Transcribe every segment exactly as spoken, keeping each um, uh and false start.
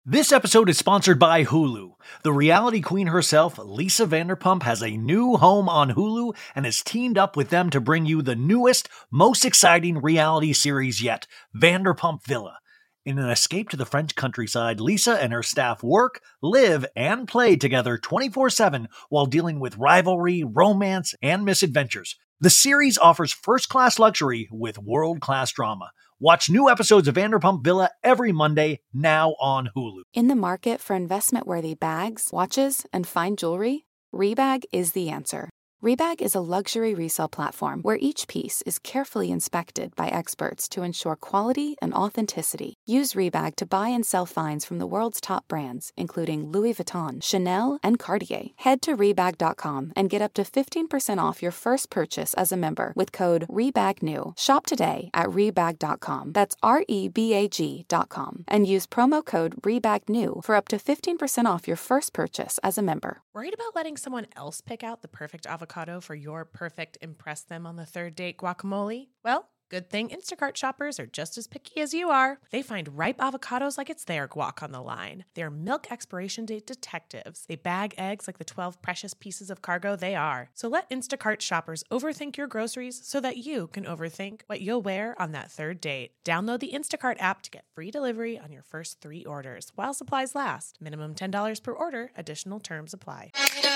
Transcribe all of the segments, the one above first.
This episode is sponsored by Hulu. The reality queen herself, Lisa Vanderpump, has a new home on Hulu and has teamed up with them to bring you the newest, most exciting reality series yet, Vanderpump Villa. In an escape to the French countryside, Lisa and her staff work, live, and play together twenty-four seven while dealing with rivalry, romance, and misadventures. The series offers first-class luxury with world-class drama. Watch new episodes of Vanderpump Villa every Monday, now on Hulu. In the market for investment-worthy bags, watches, and fine jewelry, Rebag is the answer. Rebag is a luxury resale platform where each piece is carefully inspected by experts to ensure quality and authenticity. Use Rebag to buy and sell finds from the world's top brands, including Louis Vuitton, Chanel, and Cartier. Head to Rebag dot com and get up to fifteen percent off your first purchase as a member with code REBAGNEW. Shop today at Rebag dot com. That's R E B A G dot com. And use promo code REBAGNEW for up to fifteen percent off your first purchase as a member. Worried about letting someone else pick out the perfect avocado for your perfect impress them on the third date guacamole? Well, good thing Instacart shoppers are just as picky as you are. They find ripe avocados like it's their guac on the line. They're milk expiration date detectives. They bag eggs like the twelve precious pieces of cargo they are. So let Instacart shoppers overthink your groceries so that you can overthink what you'll wear on that third date. Download the Instacart app to get free delivery on your first three orders while supplies last. Minimum ten dollars per order. Additional terms apply.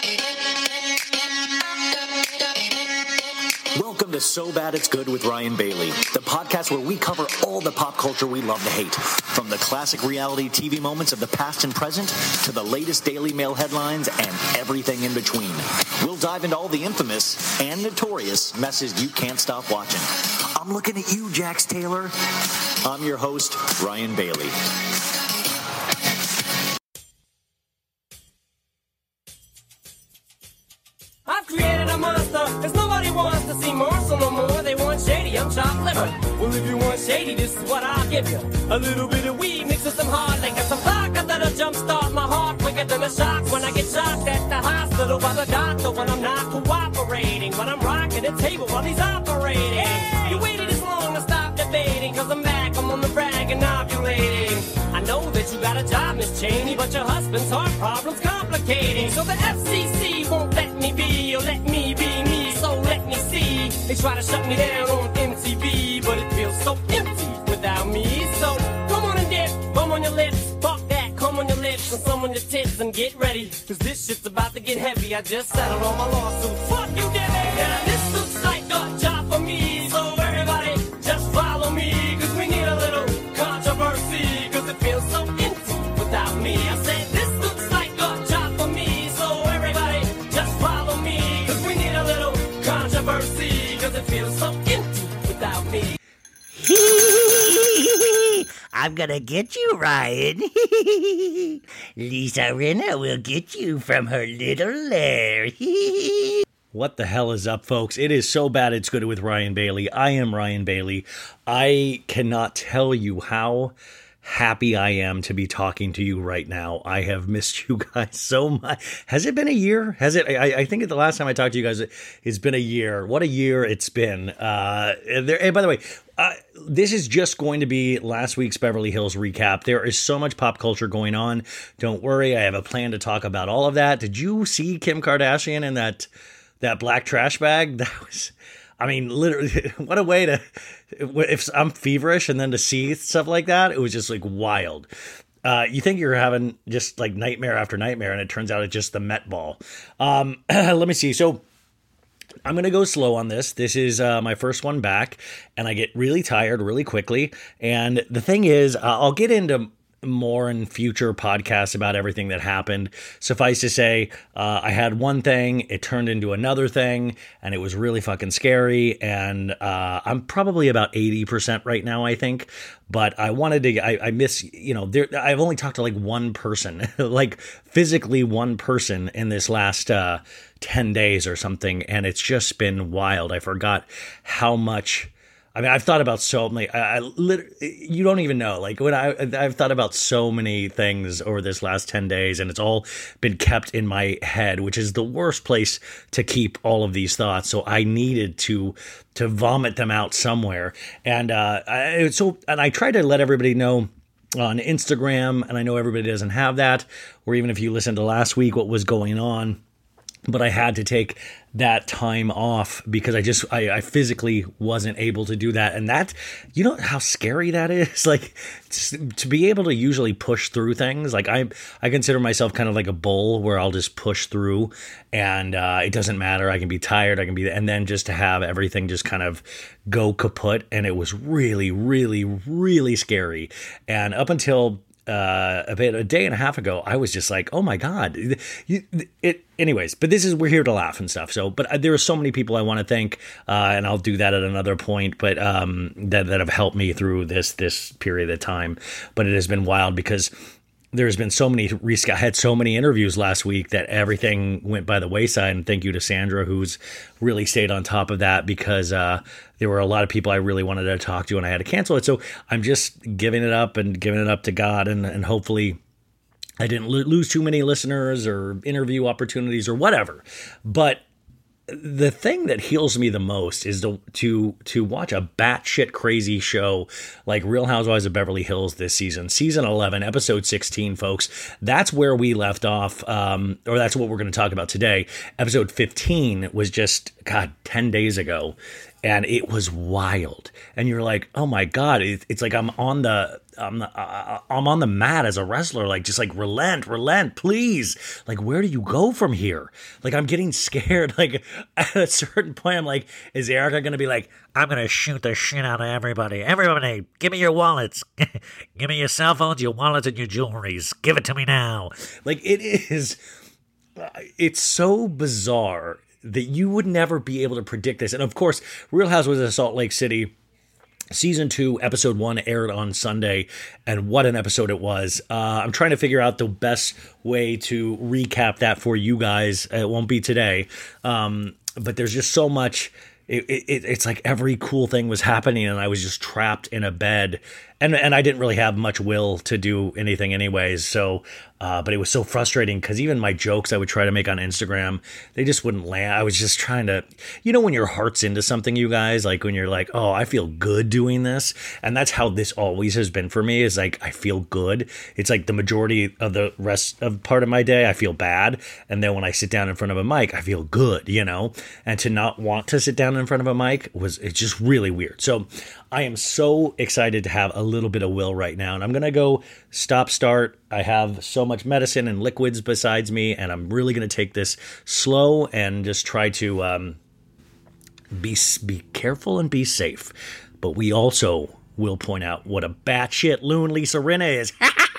Welcome to So Bad It's Good with Ryan Bailey, the podcast where we cover all the pop culture we love to hate, from the classic reality T V moments of the past and present to the latest Daily Mail headlines and everything in between. We'll dive into all the infamous and notorious messes you can't stop watching. I'm looking at you, Jax Taylor. I'm your host, Ryan Bailey. I've created a monster, cause nobody wants to see Marshall no more. They want shady, I'm chopped liver. Well, if you want shady, this is what I'll give you. A little bit of weed mixed with some hard liquor, some vodka that'll jumpstart my heart quicker than a shock when I get shocked at the hospital by the doctor when I'm not cooperating, when I'm rocking the table while he's operating. Hey! You waited this long to stop debating, cause I'm back, I'm on the brag and ovulating. I know that you got a job, Miss Cheney, but your husband's heart problem's complicating. So the F C C won't let me be, or let me be me, so let me see. They try to shut me down on M T V, but it feels so empty without me. So come on and dip, bum on your lips, fuck that, come on your lips, and some on your tits, and get ready, cause this shit's about to get heavy. I just settled on my lawsuit, fuck you, Debbie. Now this looks like a job for me, so everybody just follow me, cause we need a little controversy, cause it feels so empty without me. I said this looks like a job for me, so everybody just follow me, cause we need a little controversy, cause it feels so empty without me. I'm gonna get you, Ryan. Lisa Rinna will get you from her little lair. What the hell is up, folks? It is So Bad It's Good with Ryan Bailey. I am Ryan Bailey. I cannot tell you how happy I am to be talking to you right now. I have missed you guys so much. Has it been a year? Has it? I, I think the last time I talked to you guys, it's been a year. What a year it's been. Uh, there, and by the way, uh, this is just going to be last week's Beverly Hills recap. There is so much pop culture going on. Don't worry, I have a plan to talk about all of that. Did you see Kim Kardashian in that that black trash bag? That was... I mean, literally, what a way to, if I'm feverish and then to see stuff like that, it was just like wild. Uh, you think you're having just like nightmare after nightmare, and it turns out it's just the Met Ball. Um, let me see. So I'm going to go slow on this. This is uh, my first one back, and I get really tired really quickly. And the thing is, uh, I'll get into more in future podcasts about everything that happened. Suffice to say, uh, I had one thing, it turned into another thing, and it was really fucking scary. And uh, I'm probably about eighty percent right now, I think. But I wanted to, I, I miss, you know, there, I've only talked to like one person, like physically one person in this last uh, ten days or something. And it's just been wild. I forgot how much. I mean, I've thought about so many, I, I literally, you don't even know, like when I, I've thought about so many things over this last ten days, and it's all been kept in my head, which is the worst place to keep all of these thoughts. So I needed to, to vomit them out somewhere. And, uh, I, so, and I tried to let everybody know on Instagram, and I know everybody doesn't have that, or even if you listened to last week, what was going on. But I had to take that time off because I just, I, I physically wasn't able to do that. And that, you know how scary that is? Like, to be able to usually push through things. Like, I I consider myself kind of like a bull where I'll just push through and uh, it doesn't matter. I can be tired. I can be, and then just to have everything just kind of go kaput. And it was really, really, really scary. And up until Uh, about a day and a half ago, I was just like, oh my God. You, it, anyways, but this is, we're here to laugh and stuff. So, but there are so many people I want to thank, uh, and I'll do that at another point, but, um, that, that have helped me through this, this period of time. But it has been wild because there's been so many, I had so many interviews last week that everything went by the wayside. And thank you to Sandra, who's really stayed on top of that because, uh, there were a lot of people I really wanted to talk to and I had to cancel it. So I'm just giving it up and giving it up to God. And, and hopefully I didn't lo- lose too many listeners or interview opportunities or whatever. But the thing that heals me the most is to to to watch a batshit crazy show like Real Housewives of Beverly Hills this season, season eleven, episode sixteen, folks. That's where we left off, um, or that's what we're going to talk about today. Episode fifteen was just, God, ten days ago, and it was wild. And you're like, oh my God, it, it's like I'm on the I'm the, uh, I'm on the mat as a wrestler, like just like relent, relent, please. Like, where do you go from here? Like, I'm getting scared. Like, at a certain point, I'm like, is Erica going to be like, I'm going to shoot the shit out of everybody. Everybody, give me your wallets. Give me your cell phones, your wallets, and your jewelries. Give it to me now. Like, it is, it's so bizarre that you would never be able to predict this. And of course, Real Housewives of Salt Lake City, Season two, episode one aired on Sunday, and what an episode it was. Uh, I'm trying to figure out the best way to recap that for you guys. It won't be today, um, but there's just so much. It, it, it's like every cool thing was happening, and I was just trapped in a bed. And and I didn't really have much will to do anything anyways. So, uh, but it was so frustrating because even my jokes I would try to make on Instagram, they just wouldn't land. I was just trying to, you know, when your heart's into something, you guys, like when you're like, oh, I feel good doing this. And that's how this always has been for me, is like, I feel good. It's like the majority of the rest of part of my day, I feel bad. And then when I sit down in front of a mic, I feel good, you know, and to not want to sit down in front of a mic was, it's just really weird. So I am so excited to have a little bit of will right now. And I'm going to go stop start. I have so much medicine and liquids besides me, and I'm really going to take this slow and just try to um, be, be careful and be safe. But we also will point out what a batshit loon Lisa Rinna is.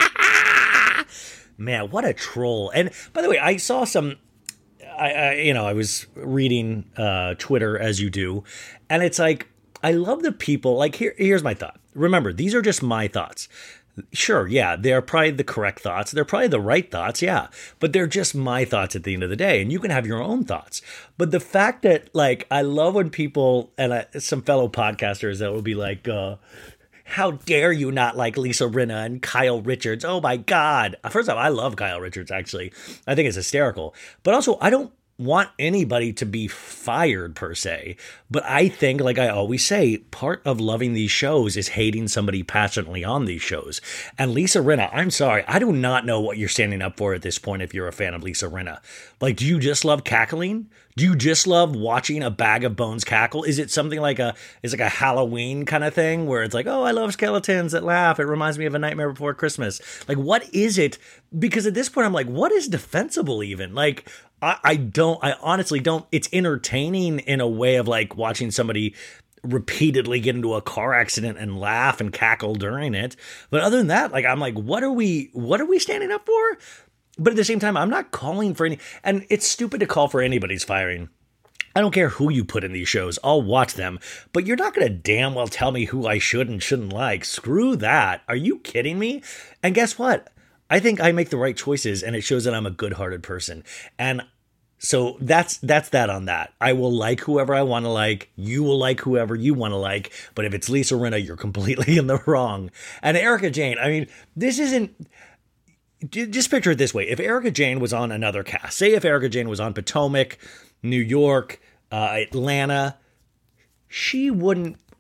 Man, what a troll. And by the way, I saw some, I, I you know, I was reading uh, Twitter as you do, and it's like, I love the people, like, here. here's my thought. Remember, these are just my thoughts. Sure, yeah, they're probably the correct thoughts. They're probably the right thoughts, yeah. But they're just my thoughts at the end of the day, and you can have your own thoughts. But the fact that, like, I love when people, and I, some fellow podcasters that will be like, uh, how dare you not like Lisa Rinna and Kyle Richards? Oh, my God. First off, I love Kyle Richards, actually. I think it's hysterical. But also, I don't want anybody to be fired per se, but I think, like I always say, part of loving these shows is hating somebody passionately on these shows. And Lisa Rinna, I'm sorry, I do not know what you're standing up for at this point if you're a fan of Lisa Rinna. Like, do you just love cackling? Do you just love watching a bag of bones cackle? Is it something like a, is like a Halloween kind of thing where it's like, oh, I love skeletons that laugh. It reminds me of A Nightmare Before Christmas. Like, what is it? Because at this point, I'm like, what is defensible even? Like, I, I don't, I honestly don't, it's entertaining in a way of like watching somebody repeatedly get into a car accident and laugh and cackle during it. But other than that, like, I'm like, what are we, what are we standing up for? But at the same time, I'm not calling for any, and it's stupid to call for anybody's firing. I don't care who you put in these shows. I'll watch them, but you're not going to damn well tell me who I should and shouldn't like. Screw that. Are you kidding me? And guess what? I think I make the right choices, and it shows that I'm a good-hearted person. And so that's that's that on that. I will like whoever I want to like. You will like whoever you want to like. But if it's Lisa Rinna, you're completely in the wrong. And Erika Jayne, I mean, this isn't... Just picture it this way. If Erika Jayne was on another cast, say if Erika Jayne was on Potomac, New York, uh, Atlanta, she wouldn't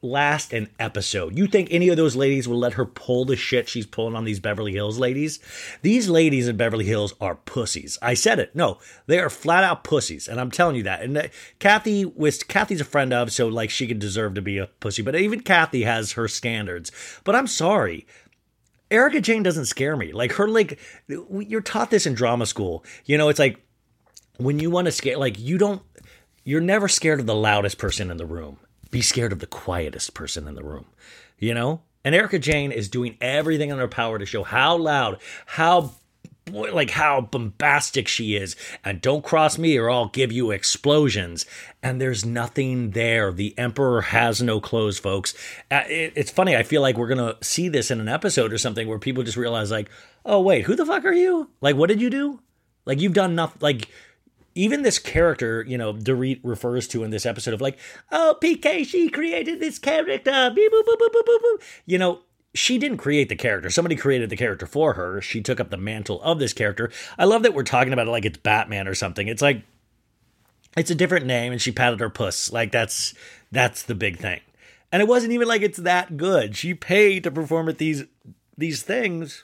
last an episode. You think any of those ladies will let her pull the shit she's pulling on these Beverly Hills ladies? These ladies in Beverly Hills are pussies. I said it. No, they are flat out pussies. And I'm telling you that. And uh, Kathy was, Kathy's a friend of, so like she could deserve to be a pussy. But even Kathy has her standards. But I'm sorry. Erika Jayne doesn't scare me. Like her, like, you're taught this in drama school. You know, it's like when you want to scare, like you don't, you're never scared of the loudest person in the room. Be scared of the quietest person in the room, you know? And Erika Jayne is doing everything in her power to show how loud, how, like, how bombastic she is. And don't cross me or I'll give you explosions. And there's nothing there. The emperor has no clothes, folks. Uh, it, it's funny. I feel like we're going to see this in an episode or something where people just realize, like, oh, wait, who the fuck are you? Like, what did you do? Like, you've done nothing. Like, even this character, you know, Dorit refers to in this episode of like, oh, P K, she created this character. Beep, boop, boop, boop, boop, boop, boop. You know, she didn't create the character. Somebody created the character for her. She took up the mantle of this character. I love that we're talking about it like it's Batman or something. It's like, it's a different name and she patted her puss. Like that's, that's the big thing. And it wasn't even like it's that good. She paid to perform at these, these things.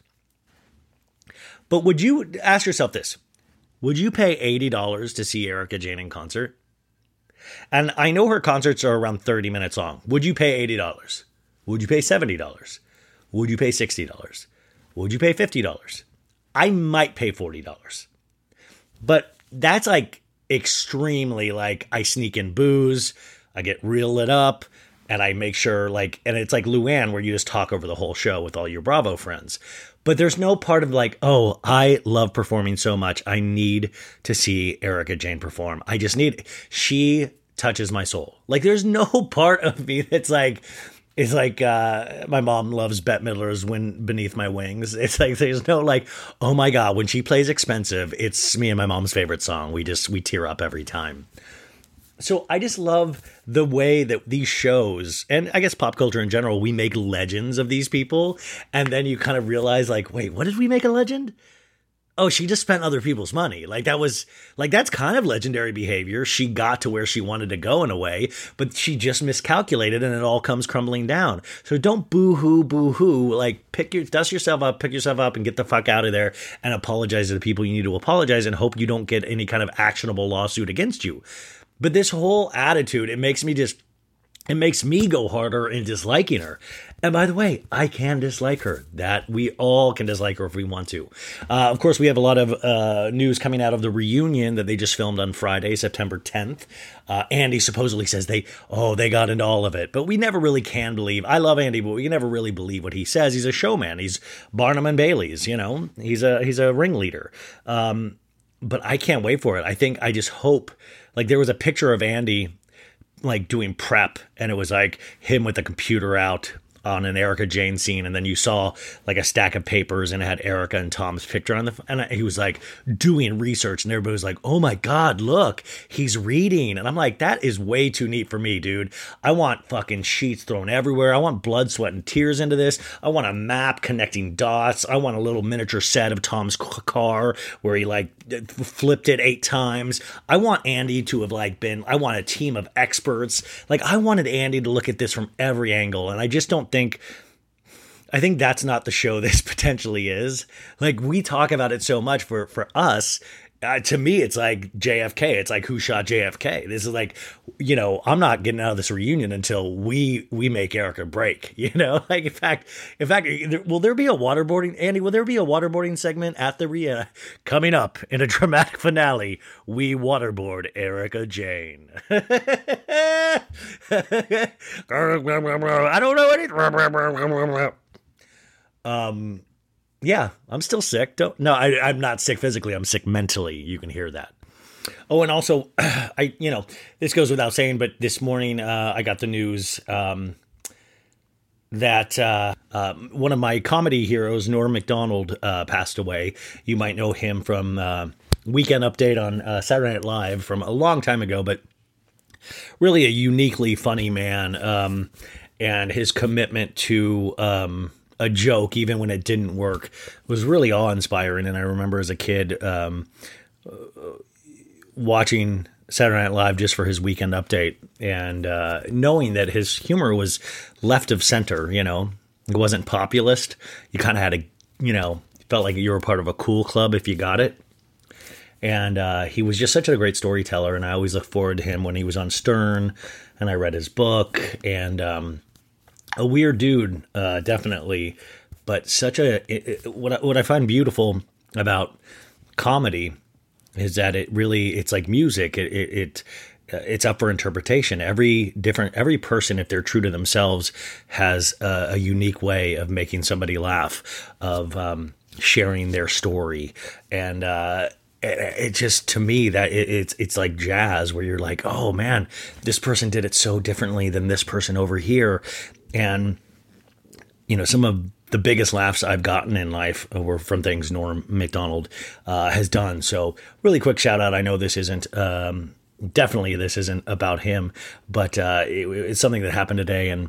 But would you ask yourself this? Would you pay eighty dollars to see Erika Jayne in concert? And I know her concerts are around thirty minutes long. Would you pay eighty dollars? Would you pay seventy dollars? Would you pay sixty dollars? Would you pay fifty dollars? I might pay forty dollars. But that's like extremely like I sneak in booze, I get real lit up, and I make sure like, and it's like Luann where you just talk over the whole show with all your Bravo friends. But there's no part of like, oh, I love performing so much. I need to see Erika Jayne perform. I just need, she touches my soul. Like there's no part of me that's like, it's like uh, my mom loves Bette Midler's Wind Beneath My Wings. It's like, there's no like, oh my God, when she plays Expensive, it's me and my mom's favorite song. We just, we tear up every time. So I just love the way that these shows, and I guess pop culture in general, we make legends of these people. And then you kind of realize like, wait, what did we make a legend? Oh, she just spent other people's money. Like that was like, that's kind of legendary behavior. She got to where she wanted to go in a way, but she just miscalculated and it all comes crumbling down. So don't boo-hoo, boo-hoo, like pick your, dust yourself up, pick yourself up and get the fuck out of there and apologize to the people you need to apologize and hope you don't get any kind of actionable lawsuit against you. But this whole attitude, it makes me just, it makes me go harder in disliking her. And by the way, I can dislike her. That we all can dislike her if we want to. Uh, of course, we have a lot of uh, news coming out of the reunion that they just filmed on Friday, September tenth. Uh, Andy supposedly says they, oh, they got into all of it. But we never really can believe. I love Andy, but we can never really believe what he says. He's a showman. He's Barnum and Bailey's, you know. He's a, he's a ringleader. Um, but I can't wait for it. I think, I just hope, like there was a picture of Andy like doing prep and it was like him with the computer out on an Erika Jayne scene, and then you saw like a stack of papers and it had Erika and Tom's picture on the, and he was like doing research and everybody was like, oh my God, look, he's reading. And I'm like, that is way too neat for me, dude. I want fucking sheets thrown everywhere. I want blood, sweat, and tears into this. I want a map connecting dots. I want a little miniature set of Tom's car where he like flipped it eight times. I want Andy to have like been, I want a team of experts. Like I wanted Andy to look at this from every angle. And I just don't think, I think that's not the show this potentially is. Like we talk about it so much for, for us. Uh, to me, it's like J F K. It's like who shot J F K. This is like, you know, I'm not getting out of this reunion until we we make Erika break. You know, like in fact, in fact, will there be a waterboarding, Andy? Will there be a waterboarding segment at the Rhea coming up in a dramatic finale? We waterboard Erika Jayne. I don't know anything. Um. Yeah, I'm still sick. Don't no, I, I'm not sick physically. I'm sick mentally. You can hear that. Oh, and also, I you know this goes without saying, but this morning uh, I got the news um, that uh, uh, one of my comedy heroes, Norm Macdonald, uh, passed away. You might know him from uh, Weekend Update on uh, Saturday Night Live from a long time ago, but really a uniquely funny man, um, and his commitment to Um, a joke, even when it didn't work, was really awe-inspiring. And I remember as a kid um, watching Saturday Night Live just for his Weekend Update, and uh, knowing that his humor was left of center, you know, it wasn't populist. You kind of had to, you know, felt like you were part of a cool club if you got it. And uh, he was just such a great storyteller, and I always look forward to him when he was on Stern, and I read his book, and um, a weird dude, uh, definitely, but such a, it, it, what, I, what I find beautiful about comedy is that it really, it's like music. It, it, it it's up for interpretation. Every different, every person, if they're true to themselves, has a, a unique way of making somebody laugh, of um, sharing their story. And uh, it, it just, to me, that it, it's, it's like jazz, where you're like, oh man, this person did it so differently than this person over here. And, you know, some of the biggest laughs I've gotten in life were from things Norm Macdonald uh, has done. So really quick shout out. I know this isn't, um, definitely this isn't about him, but uh, it, it's something that happened today. And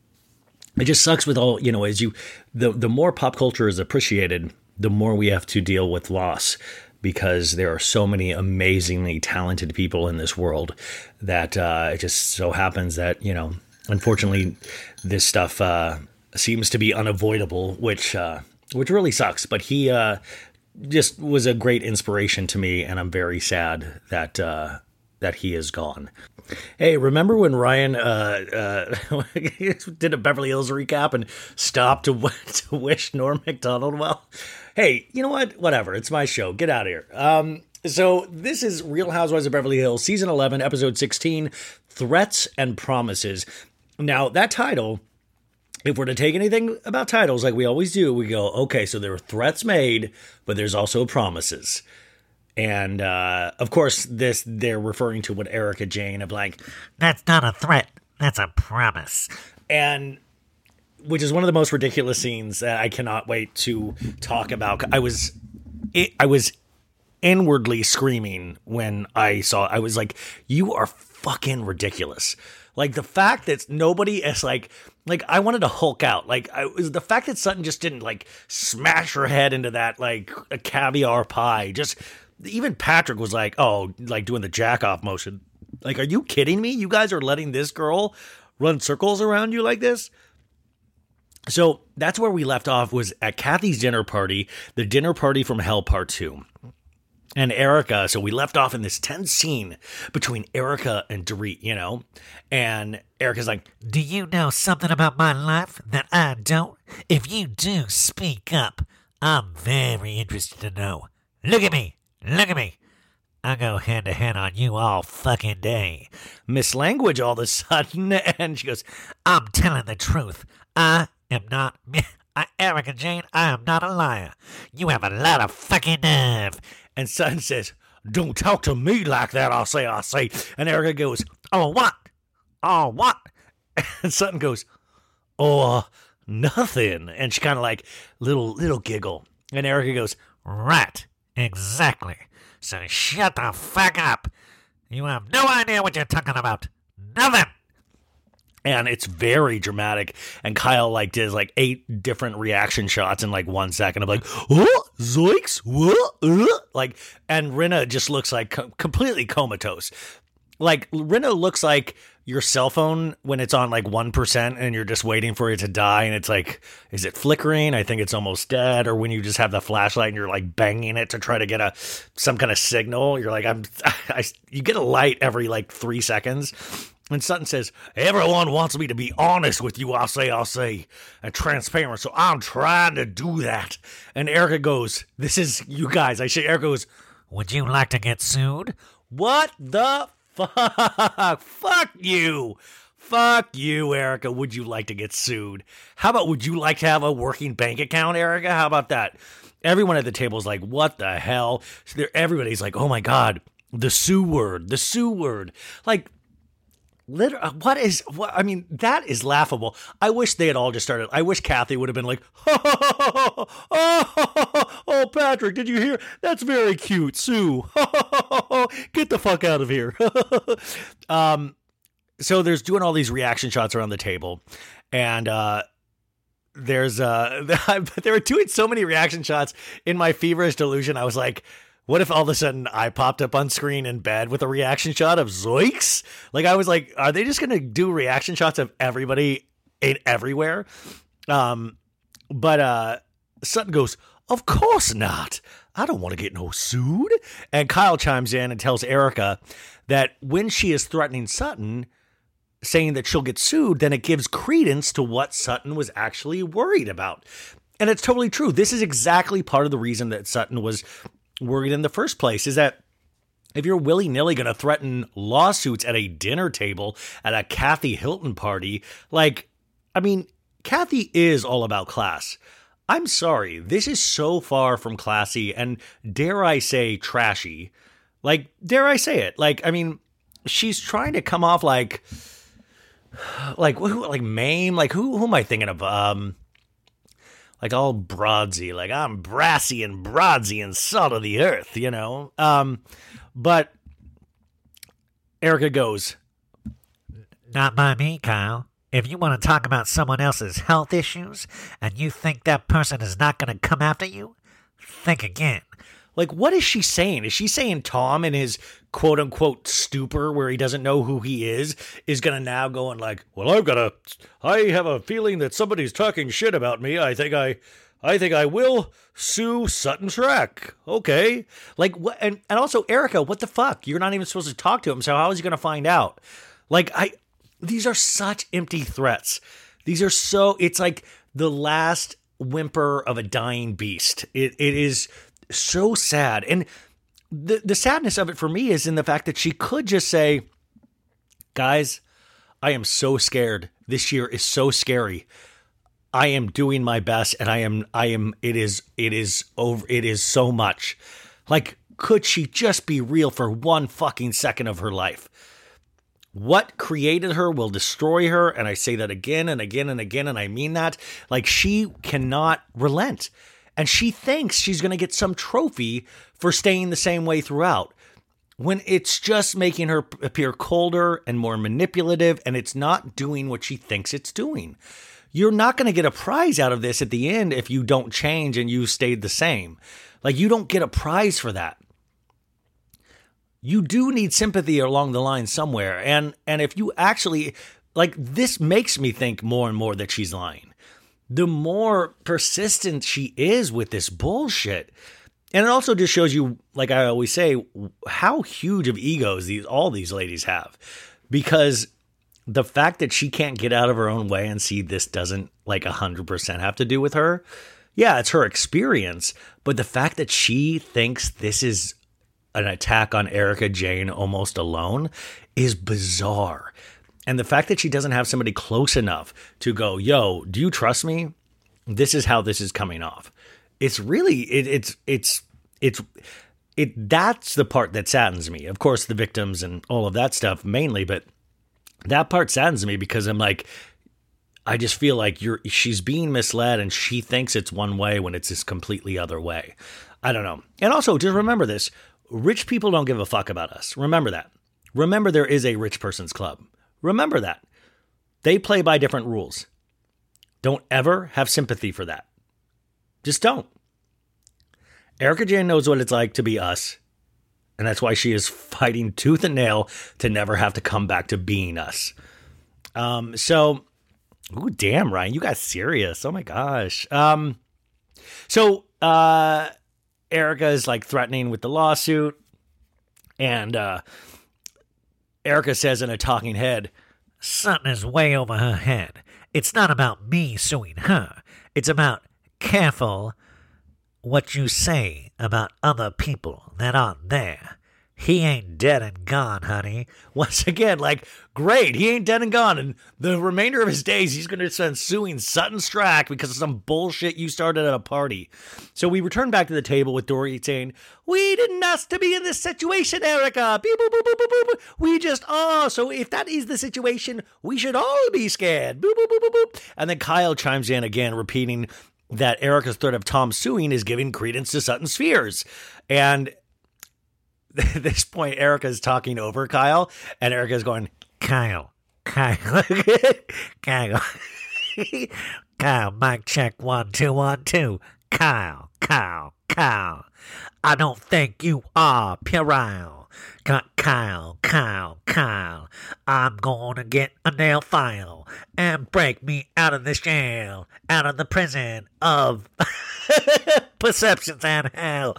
it just sucks with all, you know, as you, the, the more pop culture is appreciated, the more we have to deal with loss, because there are so many amazingly talented people in this world that uh, it just so happens that, you know, unfortunately this stuff, uh, seems to be unavoidable, which uh, which really sucks. But he uh, just was a great inspiration to me, and I'm very sad that uh, that he is gone. Hey, remember when Ryan uh, uh, did a Beverly Hills recap and stopped to, to wish Norm Macdonald well? Hey, you know what? Whatever. It's my show. Get out of here. Um, so this is Real Housewives of Beverly Hills, season eleven, episode sixteen, Threats and Promises. Now, that title, if we're to take anything about titles like we always do, we go, okay, so there are threats made, but there's also promises. And, uh, of course, this they're referring to what Erica Jane of like, That's not a threat. That's a promise. And which is one of the most ridiculous scenes that I cannot wait to talk about. I was, it, I was inwardly screaming when I saw, I was like, you are fucking ridiculous. Like, the fact that nobody is like, like, I wanted to Hulk out. Like, I was the fact that Sutton just didn't, like, smash her head into that, like, a caviar pie. Just, even Patrick was like, oh, like, doing the jack-off motion. Like, are you kidding me? You guys are letting this girl run circles around you like this? So, that's where we left off, was at Kathy's dinner party, the dinner party from Hell Part two. And Erica, so we left off in this tense scene between Erica and Dorit, you know? And Erica's like, Do you know something about my life that I don't? If you do, speak up. I'm very interested to know. Look at me. Look at me. I go hand to hand on you all fucking day. Miss Language all of a sudden, and she goes, I'm telling the truth. I am not... I, Erica Jane, I am not a liar. You have a lot of fucking nerve. And Sutton says, don't talk to me like that, I'll say, I'll say. And Erica goes, oh, what? Oh, what? And Sutton goes, oh, uh, nothing. And she kind of like, little, little giggle. And Erica goes, right, exactly. So shut the fuck up. You have no idea what you're talking about. Nothing. And it's very dramatic. And Kyle like does like eight different reaction shots in like one second of like, oh, zoinks, what? Uh? Like, and Rinna just looks like co- completely comatose. Like, Rinna looks like your cell phone when it's on like one percent and you're just waiting for it to die. And it's like, is it flickering? I think it's almost dead. Or when you just have the flashlight and you're like banging it to try to get a, some kind of signal. You're like, I'm, I, you get a light every like three seconds. And Sutton says, everyone wants me to be honest with you, I'll say, I'll say, and transparent, so I'm trying to do that. And Erica goes, this is, you guys, I say, Erica goes, would you like to get sued? What the fuck? Fuck you. Fuck you, Erica. Would you like to get sued? How about, would you like to have a working bank account, Erica? How about that? Everyone at the table is like, what the hell? So everybody's like, oh my God, the sue word, the sue word. Like, Literally, what is, what, I mean, that is laughable. I wish they had all just started, I wish Kathy would have been like, oh, oh, oh, Patrick, did you hear? That's very cute, Sue. Get the fuck out of here. um, so there's doing all these reaction shots around the table, and uh, there's, uh, they were doing so many reaction shots in my feverish delusion. I was like, What if all of a sudden I popped up on screen in bed with a reaction shot of Zoinks? Like, I was like, are they just going to do reaction shots of everybody in everywhere? Um, but uh, Sutton goes, of course not. I don't want to get no sued. And Kyle chimes in and tells Erica that when she is threatening Sutton, saying that she'll get sued, then it gives credence to what Sutton was actually worried about. And it's totally true. This is exactly part of the reason that Sutton was worried in the first place, is that if you're willy-nilly going to threaten lawsuits at a dinner table at a Kathy Hilton party, like, I mean, Kathy is all about class. I'm sorry, this is so far from classy and, dare I say, trashy. Like, dare I say it? Like, I mean, she's trying to come off like, like, who, like Mame? Like, who, who am I thinking of? Um, like all broadsy, like I'm brassy and broadsy and salt of the earth, you know? Um, but Erica goes, not by me, Kyle. If you want to talk about someone else's health issues and you think that person is not going to come after you, think again. Like, what is she saying? Is she saying Tom in his quote-unquote stupor where he doesn't know who he is, is going to now go and like, well, I've got a, I have a feeling that somebody's talking shit about me. I think I, I think I will sue Sutton Schreck. Okay. Like, what? And, and also, Erica, what the fuck? You're not even supposed to talk to him, so how is he going to find out? Like, I, these are such empty threats. These are so, it's like the last whimper of a dying beast. It It is so sad. And the the sadness of it for me is in the fact that she could just say, guys, I am so scared. This year is so scary. I am doing my best and I am, I am, it is, it is over. It is so much. Like, could she just be real for one fucking second of her life? What created her will destroy her. And I say that again and again and again. And I mean that. Like, she cannot relent. And she thinks she's going to get some trophy for staying the same way throughout, when it's just making her appear colder and more manipulative, and it's not doing what she thinks it's doing. You're not going to get a prize out of this at the end if you don't change and you stayed the same. Like, you don't get a prize for that. You do need sympathy along the line somewhere. And, and if you actually, like, this makes me think more and more that she's lying. The more persistent she is with this bullshit. And it also just shows you, like I always say, how huge of egos these all these ladies have. Because the fact that she can't get out of her own way and see this doesn't like one hundred percent have to do with her. Yeah, it's her experience. But the fact that she thinks this is an attack on Erica Jane almost alone is bizarre. And the fact that she doesn't have somebody close enough to go, yo, do you trust me? This is how this is coming off. It's really, it, it's, it's, it's, it, that's the part that saddens me. Of course, the victims and all of that stuff mainly, but that part saddens me because I'm like, I just feel like you're, she's being misled and she thinks it's one way when it's this completely other way. I don't know. And also, just remember this, rich people don't give a fuck about us. Remember that. Remember there is a rich person's club. Remember that. They play by different rules. Don't ever have sympathy for that. Just don't. Erica Jane knows what it's like to be us. And that's why she is fighting tooth and nail to never have to come back to being us. Um, so, ooh, damn, Ryan, you got serious. Oh my gosh. Um, so, uh, Erica is like threatening with the lawsuit. And, uh, Erica says in a talking head, Sutton is way over her head. It's not about me suing her. It's about careful what you say about other people that aren't there. He ain't dead and gone, honey. Once again, like, great, he ain't dead and gone. And the remainder of his days, he's going to spend suing Sutton Schreck because of some bullshit you started at a party. So we return back to the table with Dory saying, we didn't ask to be in this situation, Erica. Beep, boop, boop, boop, boop, boop. We just are. So if that is the situation, we should all be scared. Boop, boop, boop, boop, boop. And then Kyle chimes in again, repeating that Erica's threat of Tom suing is giving credence to Sutton's fears. And at this point, Erica's talking over Kyle, and Erica's going, Kyle, Kyle, Kyle, Kyle, mic check one, two, one, two, Kyle, Kyle, Kyle. I don't think you are puerile. Got Kyle, Kyle, Kyle. I'm gonna get a nail file and break me out of this jail, out of the prison of perceptions and hell.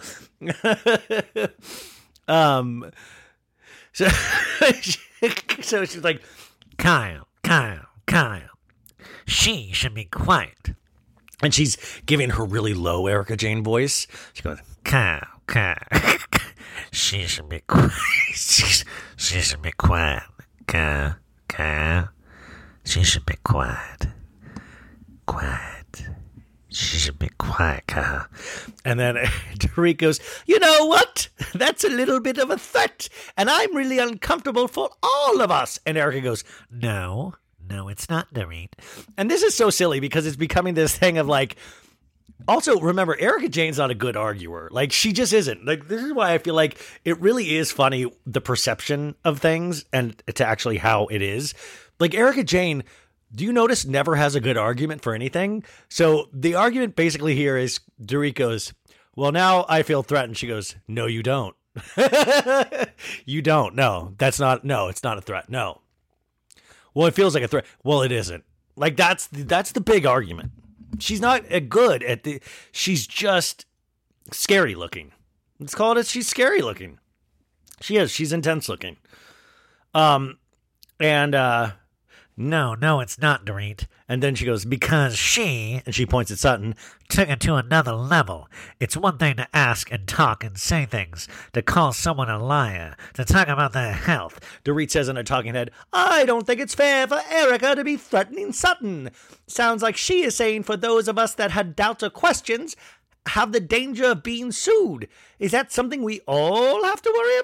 um, so, so she's like, Kyle, Kyle, Kyle. She should be quiet. And she's giving her really low Erika Jayne voice. She goes, Kyle, Kyle. She should be quiet. She, she should be quiet. Kyle, Kyle. She should be quiet. Quiet. She should be quiet, Kyle. And then Dorit goes, you know what? That's a little bit of a threat, and I'm really uncomfortable for all of us. And Erika goes, No, no, it's not, Dorit. And this is so silly because it's becoming this thing of like, also, remember, Erika Jayne's not a good arguer. Like, she just isn't. Like, this is why I feel like it really is funny, the perception of things and to actually how it is. Like, Erika Jayne, do you notice, never has a good argument for anything? So the argument basically here is Dorit goes, well, now I feel threatened. She goes, no, you don't. You don't. No, that's not. No, it's not a threat. No. Well, it feels like a threat. Well, it isn't. Like, that's that's the big argument. She's not a good at the, she's just scary looking. Let's call it it. She's scary looking. She is. She's intense looking. Um, and, uh, No, no, it's not, Dorit. and then she goes, Because she and she points at Sutton. took it to another level. It's one thing to ask and talk and say things, to call someone a liar, to talk about their health. Dorit says in a talking head, I don't think it's fair for Erika to be threatening Sutton. Sounds like she is saying for those of us that had doubts or questions, have the danger of being sued. Is that something we all have to worry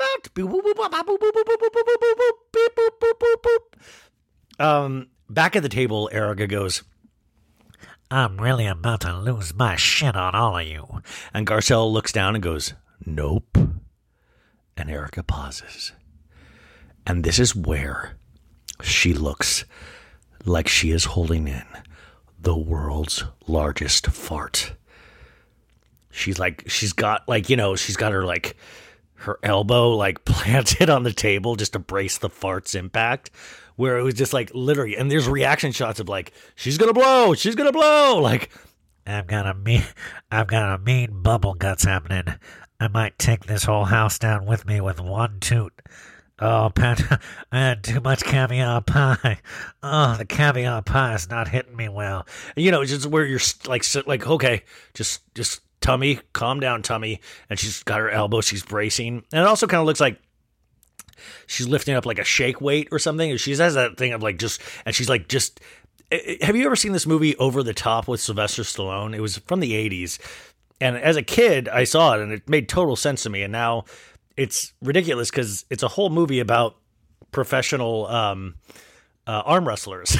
about? Um, back at the table, Erika goes, I'm really about to lose my shit on all of you. and Garcelle looks down and goes, nope. And Erika pauses. And this is where she looks like she is holding in the world's largest fart. She's like, she's got like, you know, she's got her like, her elbow like planted on the table just to brace the fart's impact, where it was just like literally, and there's reaction shots of like, she's gonna blow, she's gonna blow, like, I've got a mean, I've got a mean bubble guts happening. I might take this whole house down with me with one toot. Oh, Pat, I had too much caviar pie. Oh, the caviar pie is not hitting me well. you know, just where you're like, sit, like, okay, just, just tummy, calm down, tummy. And she's got her elbow, she's bracing. And it also kind of looks like she's lifting up like a shake weight or something. She has that thing of like just, and she's like, just, have you ever seen this movie Over the Top with Sylvester Stallone? It was from the eighties. And as a kid, I saw it and it made total sense to me. And now it's ridiculous because it's a whole movie about professional um, uh, arm wrestlers.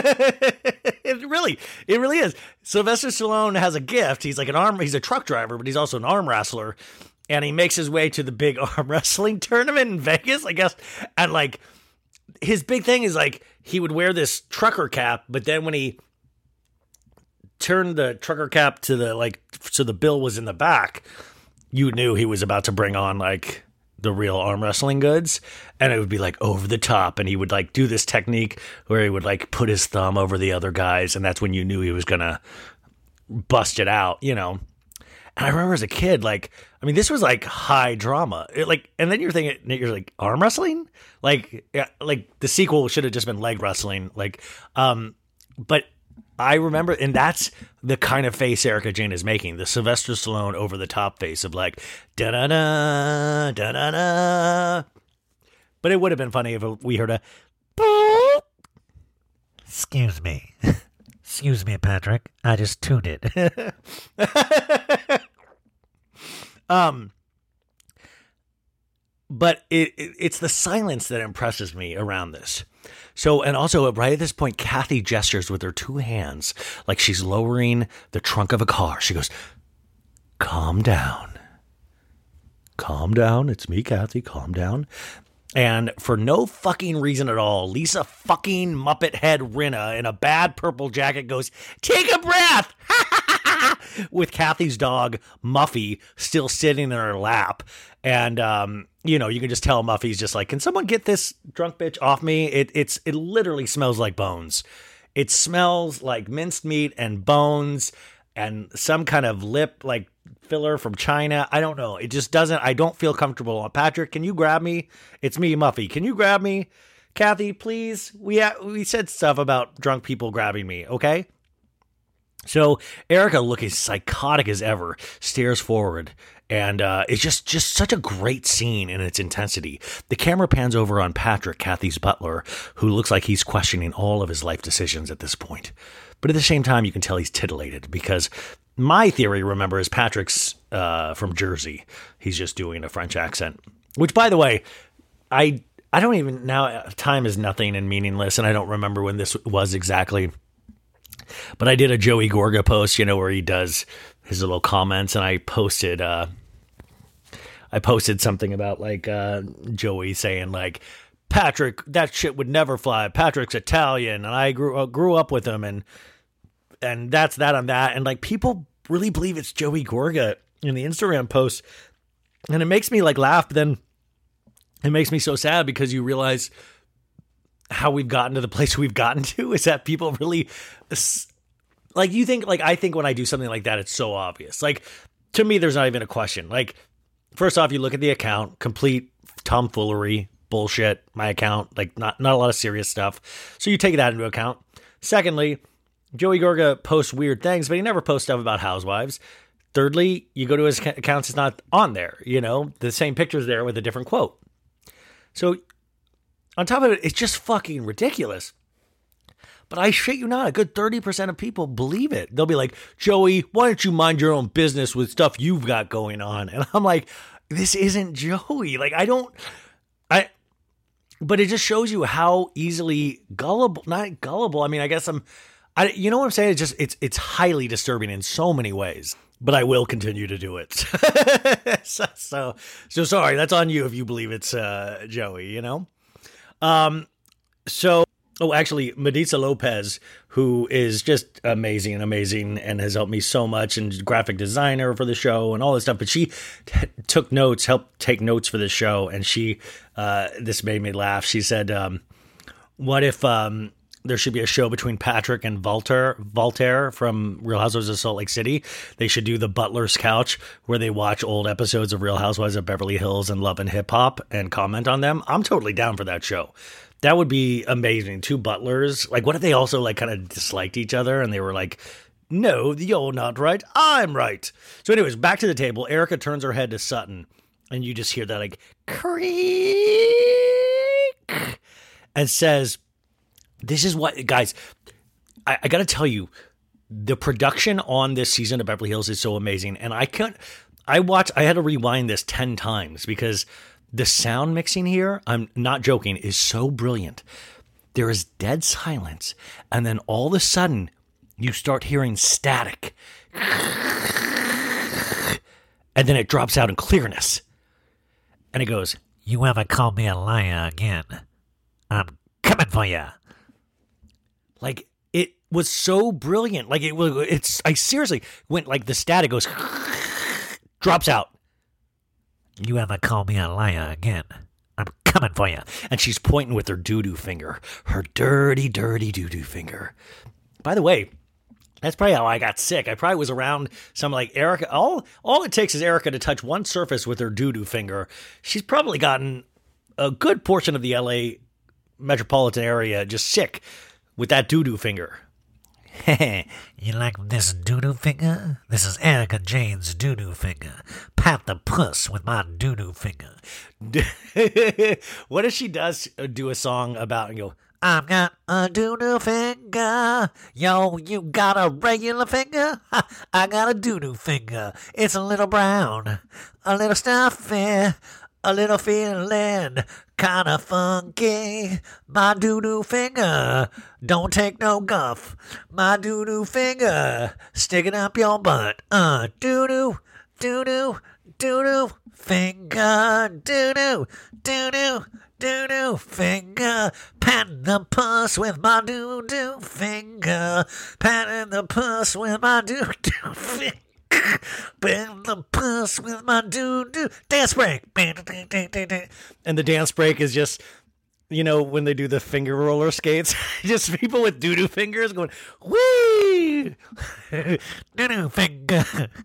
It really, it really is. Sylvester Stallone has a gift. He's like an arm, he's a truck driver, but he's also an arm wrestler. And he makes his way to the big arm wrestling tournament in Vegas, I guess. And like, his big thing is like, he would wear this trucker cap, but then when he turned the trucker cap to the, like, so the bill was in the back, you knew he was about to bring on like the real arm wrestling goods. And it would be like over the top. And he would like do this technique where he would like put his thumb over the other guys. And that's when you knew he was going to bust it out, you know? And I remember as a kid, like, I mean, this was like high drama. It, like, and then you're thinking, you're like, arm wrestling? Like, yeah, like the sequel should have just been leg wrestling. Like, um, but I remember, and that's the kind of face Erika Jayne is making, the Sylvester Stallone over the top face of like, da da da, da da da. But it would have been funny if we heard a, Excuse me. Excuse me, Patrick. I just tooted. um, but it, it it's the silence that impresses me around this. So, and also right at this point, Kathy gestures with her two hands like she's lowering the trunk of a car. She goes, calm down. Calm down. It's me, Kathy. Calm down. And for no fucking reason at all, Lisa fucking Muppet Head Rinna in a bad purple jacket goes, take a breath. with Kathy's dog, Muffy, still sitting in her lap. And, um, you know, you can just tell Muffy's just like, can someone get this drunk bitch off me? It, it's, it literally smells like bones. It smells like minced meat and bones and some kind of lip, like, filler from China. I don't know. It just doesn't, I don't feel comfortable. Patrick, can you grab me? It's me, Muffy. Can you grab me? Kathy, please. We ha- we said stuff about drunk people grabbing me, okay? So Erica, looking psychotic as ever, stares forward, and uh, it's just, just such a great scene in its intensity. The camera pans over on Patrick, Kathy's butler, who looks like he's questioning all of his life decisions at this point. But at the same time, you can tell he's titillated, because my theory, remember, is Patrick's uh, from Jersey. He's just doing a French accent, which, by the way, I I don't even, now time is nothing and meaningless, and I don't remember when this was exactly. But I did a Joey Gorga post, you know, where he does his little comments, and I posted, uh, I posted something about like uh, Joey saying like, Patrick, that shit would never fly. Patrick's Italian, and I grew uh, grew up with him, and and that's that on that, and like people really believe it's Joey Gorga in the Instagram post, and it makes me like laugh, but then it makes me so sad because you realize how we've gotten to the place we've gotten to is that people really like, you think like, I think when I do something like that, it's so obvious. Like, to me, there's not even a question. Like, first off, you look at the account, complete tomfoolery, bullshit, my account, like not, not a lot of serious stuff. So you take that into account. Secondly, Joey Gorga posts weird things, but he never posts stuff about housewives. Thirdly, you go to his accounts, it's not on there, you know, the same picture's there with a different quote. So on top of it, it's just fucking ridiculous. But I shit you not, a good thirty percent of people believe it. They'll be like, Joey, why don't you mind your own business with stuff you've got going on? And I'm like, this isn't Joey. Like, I don't, I, but it just shows you how easily gullible, not gullible. I mean, I guess I'm, I, you know what I'm saying? It's just, it's, it's highly disturbing in so many ways, but I will continue to do it. so, so, so sorry, that's on you if you believe it's uh, Joey, you know? Um, so, oh, actually, Maritza Lopez, who is just amazing and amazing and has helped me so much, and graphic designer for the show and all this stuff. But she t- took notes, helped take notes for the show. And she, uh, this made me laugh. She said, um, what if, um, there should be a show between Patrick and Voltaire, Voltaire from Real Housewives of Salt Lake City. They should do the Butler's Couch, where they watch old episodes of Real Housewives of Beverly Hills and Love and Hip Hop and comment on them. I'm totally down for that show. That would be amazing. Two butlers. Like, what if they also like kind of disliked each other and they were like, no, you're not right, I'm right. So anyways, back to the table. Erica turns her head to Sutton, and you just hear that like creak, and says, this is what, guys, I, I got to tell you, the production on this season of Beverly Hills is so amazing. And I can't, I watched, I had to rewind this ten times because the sound mixing here, I'm not joking, is so brilliant. There is dead silence. And then all of a sudden you start hearing static. And then it drops out in clearness. And it goes, you ever call me a liar again, I'm coming for you. Like, it was so brilliant. Like, it was, it's, I seriously went, like, the static goes, drops out. You ever call me a liar again, I'm coming for you. And she's pointing with her doo-doo finger. Her dirty, dirty doo-doo finger. By the way, that's probably how I got sick. I probably was around some, like, Erica. All, all it takes is Erica to touch one surface with her doo-doo finger. She's probably gotten a good portion of the L A metropolitan area just sick with that doo-doo finger. You like this doo-doo finger? This is Erica Jane's doo-doo finger. Pat the puss with my doo-doo finger. What if she does do a song about, and go, I've got a doo-doo finger. Yo, you got a regular finger? I got a doo-doo finger. It's a little brown, a little stuffy, a little feeling kinda funky. My doo-doo finger don't take no guff. My doo-doo finger sticking up your butt. Uh, doo-doo, doo-doo, doo-doo finger. Doo-doo, doo-doo, doo-doo finger. Patting the puss with my doo-doo finger. Patting the puss with my doo-doo finger. Bend the puss with my doo-doo. Dance break. And the dance break is just, you know, when they do the finger roller skates, just people with doo-doo fingers going, whee! Doo-doo finger.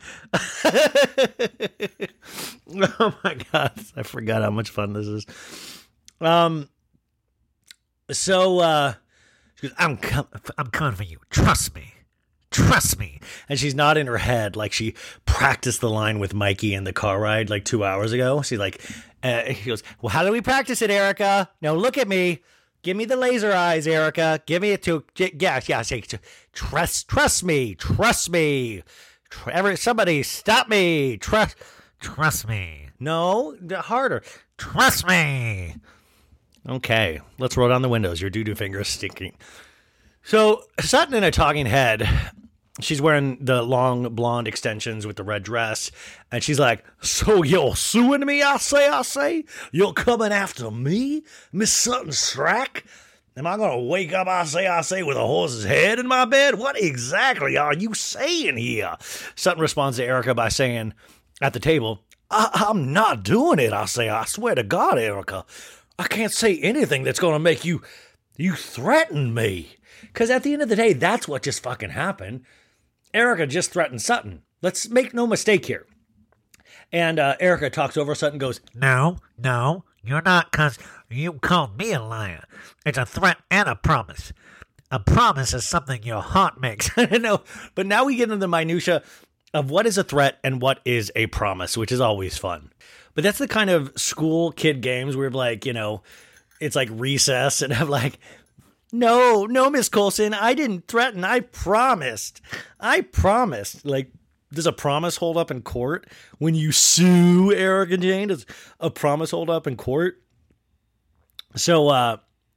Oh my God. I forgot how much fun this is. Um, so, uh, she goes, I'm, com- I'm coming for you. Trust me. Trust me. And she's not in her head like she practiced the line with Mikey in the car ride like two hours ago. She's like, uh, he goes, well, how do we practice it, Erica? No, look at me. Give me the laser eyes, Erica. Give me it to, yeah, yeah, say, trust, trust me, trust me. Tr- Ever, somebody stop me. Trust, trust me. No, harder. Trust me. Okay, let's roll down the windows. Your doo-doo finger is stinking. So Sutton in a talking head, she's wearing the long blonde extensions with the red dress, and she's like, so you're suing me, I say, I say? You're coming after me, Miss Sutton Strack? Am I going to wake up, I say, I say, with a horse's head in my bed? What exactly are you saying here? Sutton responds to Erica by saying, at the table, I- I'm not doing it, I say, I swear to God, Erica. I can't say anything that's going to make you, you threaten me. Because at the end of the day, that's what just fucking happened. Erica just threatened Sutton. Let's make no mistake here. And uh, Erica talks over Sutton, goes, No, no, you're not, because you called me a liar. It's a threat and a promise. A promise is something your heart makes. No, but now we get into the minutia of what is a threat and what is a promise, which is always fun. But that's the kind of school kid games where, like, you know, it's like recess, and I'm like, No, no, Miss Coulson, I didn't threaten. I promised. I promised. Like, does a promise hold up in court when you sue Erica Jane? Does a promise hold up in court? So, uh,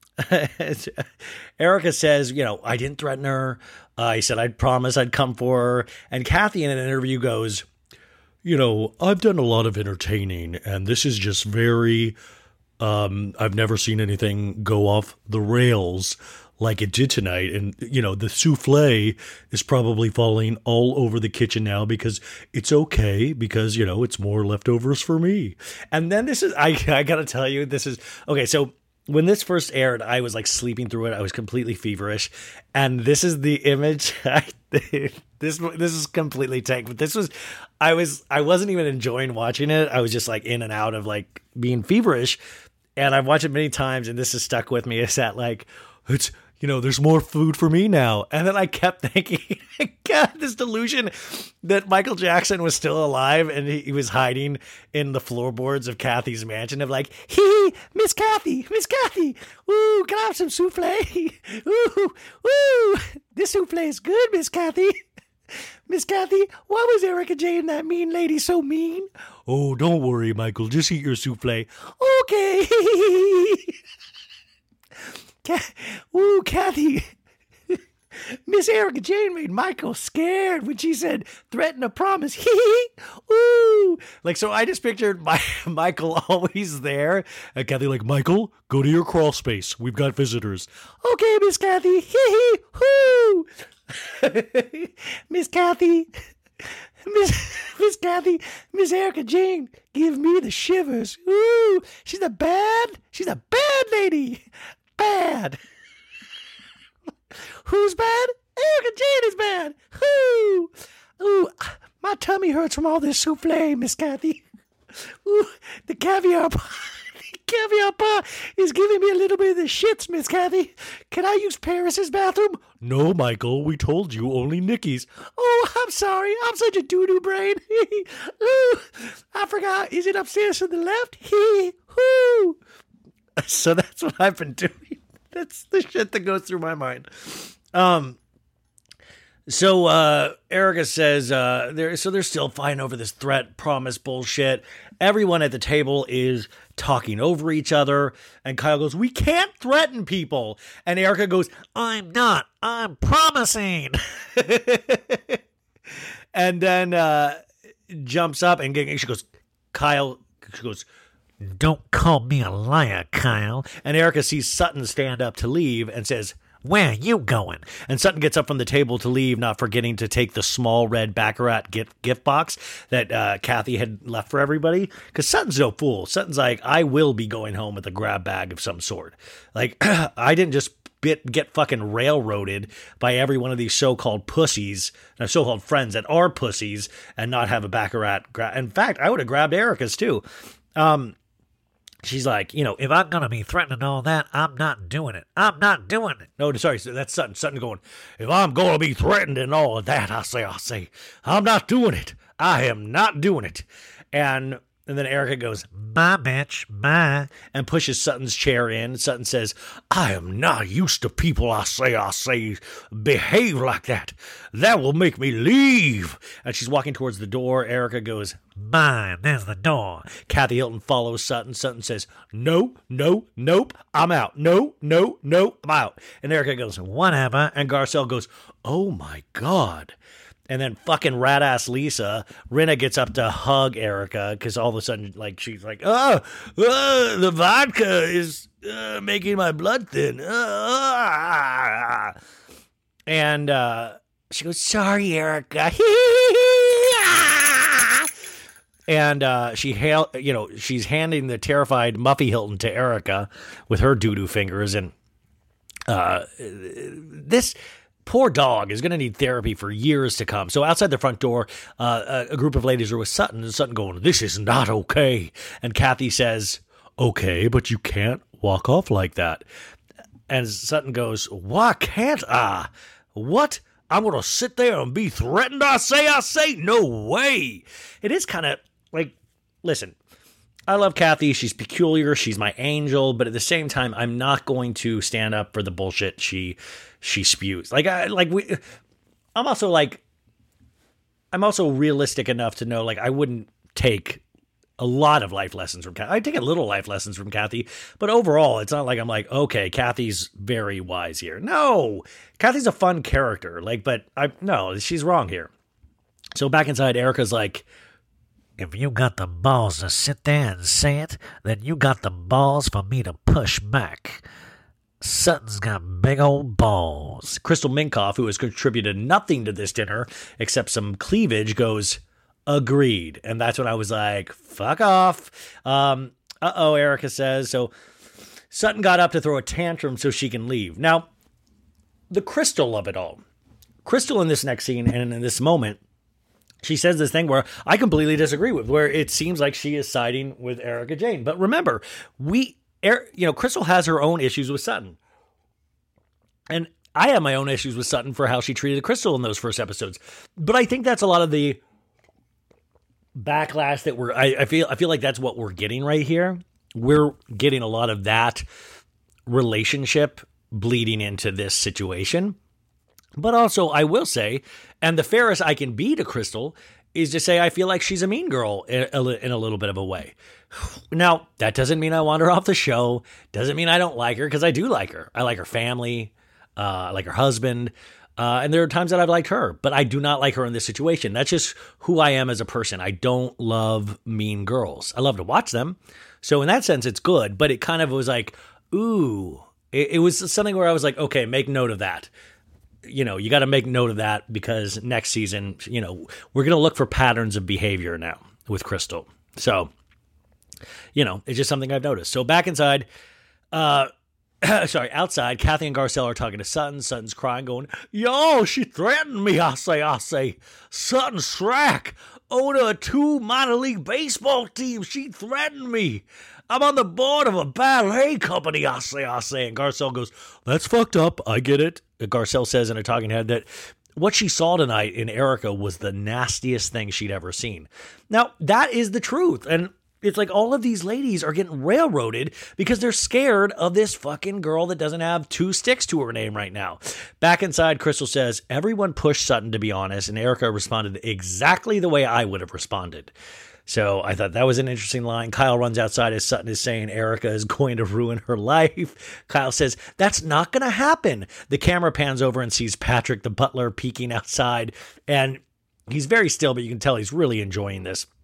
Erica says, you know, I didn't threaten her. Uh, I said I'd promise I'd come for her. And Kathy in an interview goes, you know, I've done a lot of entertaining, and this is just very... Um, I've never seen anything go off the rails like it did tonight. And, you know, the souffle is probably falling all over the kitchen now because it's okay because, you know, it's more leftovers for me. And then this is, I, I got to tell you, this is, okay, so when this first aired, I was like sleeping through it. I was completely feverish. And this is the image. I, this, this is completely tanked, but this was, I was, I wasn't even enjoying watching it. I was just like in and out of like being feverish. And I've watched it many times, and this has stuck with me. Is that like, it's, you know, there's more food for me now. And then I kept thinking, God, this delusion that Michael Jackson was still alive and he, he was hiding in the floorboards of Kathy's mansion of like, hee, Miss Kathy, Miss Kathy, ooh, can I have some souffle? Ooh, ooh, this souffle is good, Miss Kathy. Miss Kathy, why was Erica Jane, that mean lady, so mean? Oh, don't worry, Michael. Just eat your souffle. Okay. Ca- Ooh, Kathy. Miss Erica Jane made Michael scared when she said, threaten a promise. Hee Ooh. Like, so I just pictured my Michael always there. And Kathy like, Michael, go to your crawl space. We've got visitors. Okay, Miss Kathy. Hee hoo. Miss Kathy, Miss Miss Kathy, Miss Erica Jane, give me the shivers. Ooh, she's a bad, she's a bad lady. Bad. Who's bad? Erica Jane is bad. Ooh, ooh, my tummy hurts from all this souffle, Miss Kathy. Ooh, the caviar caviar pie is giving me a little bit of the shits, Miss Kathy. Can I use Paris's bathroom? No, Michael, we told you only Nikki's. Oh, I'm sorry. I'm such a doo-doo brain. Ooh, I forgot. Is it upstairs to the left? Hee hoo. So that's what I've been doing. That's the shit that goes through my mind. Um. So uh, Erica says uh, they're so they're still fighting over this threat promise bullshit. Everyone at the table is talking over each other, and Kyle goes, "We can't threaten people," and Erica goes, "I'm not. I'm promising." And then uh, jumps up and she goes, "Kyle," she goes, "Don't call me a liar, Kyle." And Erica sees Sutton stand up to leave and says, Where you going? And Sutton gets up from the table to leave, not forgetting to take the small red Baccarat gift, gift box that uh, Kathy had left for everybody. Because Sutton's no fool. Sutton's like, I will be going home with a grab bag of some sort. Like, I didn't just bit, get fucking railroaded by every one of these so-called pussies, uh, so-called friends that are pussies, and not have a Baccarat. Gra- In fact, I would have grabbed Erica's too. Um... She's like, you know, If I'm going to be threatening all that, I'm not doing it. I'm not doing it. no, sorry, that's Sutton. Sutton going, if I'm going to be threatened and all of that, I say, I say, I'm not doing it. I am not doing it. And and then Erica goes, My bitch, my. and pushes Sutton's chair in. Sutton says, I am not used to people, I say, I say, behave like that. That will make me leave. And she's walking towards the door. Erica goes, Mine, there's the door. Kathy Hilton follows Sutton. Sutton says, no, no, nope, I'm out. No, no, no, I'm out. And Erica goes, Whatever. and Garcelle goes, oh my God. And then fucking rat-ass Lisa, Rinna gets up to hug Erica because all of a sudden, like, she's like, oh, uh, the vodka is uh, making my blood thin. Uh, and uh, she goes, sorry, Erica. And uh, she, hail, you know, she's handing the terrified Muffy Hilton to Erica with her doo-doo fingers. And uh, this poor dog is going to need therapy for years to come. So outside the front door, uh, a group of ladies are with Sutton, and Sutton going, this is not okay. And Kathy says, okay, but you can't walk off like that. And Sutton goes, why can't I? What? I'm going to sit there and be threatened? I say, I say, no way. It is kind of like, listen, I love Kathy. She's peculiar. She's my angel. But at the same time, I'm not going to stand up for the bullshit she she spews. Like, I, like we, I'm also like, I'm also realistic enough to know, like, I wouldn't take a lot of life lessons from Kathy. I take a little life lessons from Kathy, but overall, it's not like I'm like, okay, Kathy's very wise here. No, Kathy's a fun character. Like, but I no, she's wrong here. So back inside, Erica's like, If you got the balls to sit there and say it, then you got the balls for me to push back. Sutton's got big old balls. Crystal Minkoff, who has contributed nothing to this dinner except some cleavage, goes, agreed. And that's when I was like, fuck off. Um, uh-oh, Erica says. So Sutton got up to throw a tantrum so she can leave. Now, the Crystal of it all. Crystal in this next scene and in this moment, she says this thing where I completely disagree with, where it seems like she is siding with Erica Jane. But remember, we, er, you know, Crystal has her own issues with Sutton. And I have my own issues with Sutton for how she treated Crystal in those first episodes. But I think that's a lot of the backlash that we're, I, I feel, I feel like that's what we're getting right here. We're getting a lot of that relationship bleeding into this situation. But also, I will say, and the fairest I can be to Crystal is to say I feel like she's a mean girl in a, in a little bit of a way. Now, that doesn't mean I want her off the show. Doesn't mean I don't like her, because I do like her. I like her family. Uh, I like her husband. Uh, and there are times that I've liked her, but I do not like her in this situation. That's just who I am as a person. I don't love mean girls. I love to watch them. So in that sense, it's good, but it kind of was like, ooh, it, it was something where I was like, okay, make note of that. You know, you got to make note of that, because next season, you know, we're going to look for patterns of behavior now with Crystal. So, you know, it's just something I've noticed. So back inside, uh, sorry, outside, Kathy and Garcelle are talking to Sutton. Sutton's crying, going, yo, she threatened me, I say, I say. Sutton Strack, owner of two minor league baseball teams. She threatened me. I'm on the board of a ballet company, I say, I say. And Garcelle goes, that's fucked up. I get it. Garcelle says in a talking head that what she saw tonight in Erica was the nastiest thing she'd ever seen. Now, that is the truth. And it's like all of these ladies are getting railroaded because they're scared of this fucking girl that doesn't have two sticks to her name right now. Back inside, Crystal says, everyone pushed Sutton, to be honest, and Erica responded exactly the way I would have responded. So I thought that was an interesting line. Kyle runs outside as Sutton is saying Erica is going to ruin her life. Kyle says, that's not going to happen. The camera pans over and sees Patrick, the butler, peeking outside, and he's very still, but you can tell he's really enjoying this.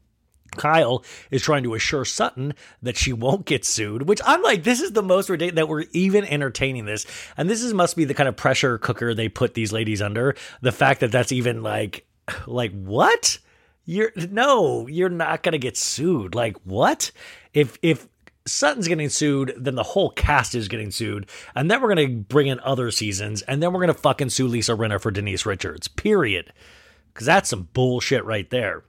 Kyle is trying to assure Sutton that she won't get sued, which I'm like, this is the most ridiculous that we're even entertaining this. And this is must be the kind of pressure cooker they put these ladies under. The fact that that's even like, like what? You're no, you're not going to get sued. Like what? If, if Sutton's getting sued, then the whole cast is getting sued. And then we're going to bring in other seasons. And then we're going to fucking sue Lisa Rinna for Denise Richards, period. Because that's some bullshit right there.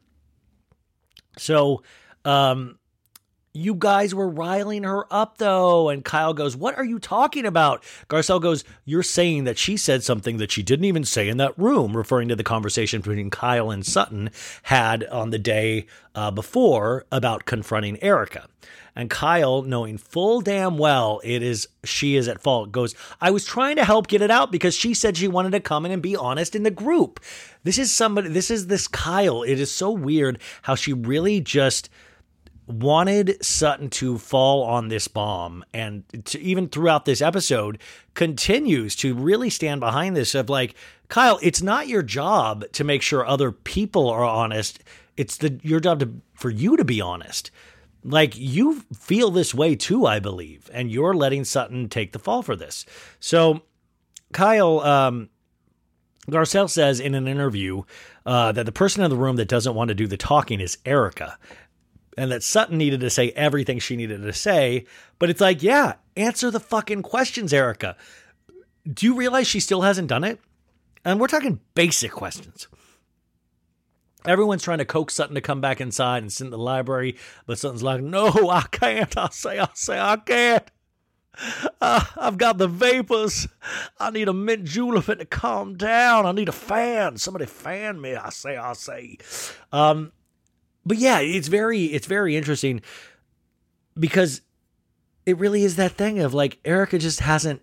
So, um, you guys were riling her up, though. And Kyle goes, what are you talking about? Garcelle goes, you're saying that she said something that she didn't even say in that room, referring to the conversation between Kyle and Sutton had on the day uh, before about confronting Erica. And Kyle, knowing full damn well it is she is at fault, goes, I was trying to help get it out because she said she wanted to come in and be honest in the group. This is somebody, this is this Kyle. It is so weird how she really just wanted Sutton to fall on this bomb, and to, even throughout this episode continues to really stand behind this of like, Kyle, it's not your job to make sure other people are honest. It's the your job to for you to be honest. Like, you feel this way too, I believe, and you're letting Sutton take the fall for this. So Kyle, um, Garcelle says in an interview uh, that the person in the room that doesn't want to do the talking is Erica, and that Sutton needed to say everything she needed to say. But it's like, yeah, answer the fucking questions, Erica. Do you realize she still hasn't done it? And we're talking basic questions. Everyone's trying to coax Sutton to come back inside and sit in the library, but Sutton's like, no, I can't. I say, I say, I can't. Uh, I've got the vapors. I need a mint julep to calm down. I need a fan. Somebody fan me. I say, I say. Um, but yeah, it's very, it's very interesting because it really is that thing of like, Erica just hasn't,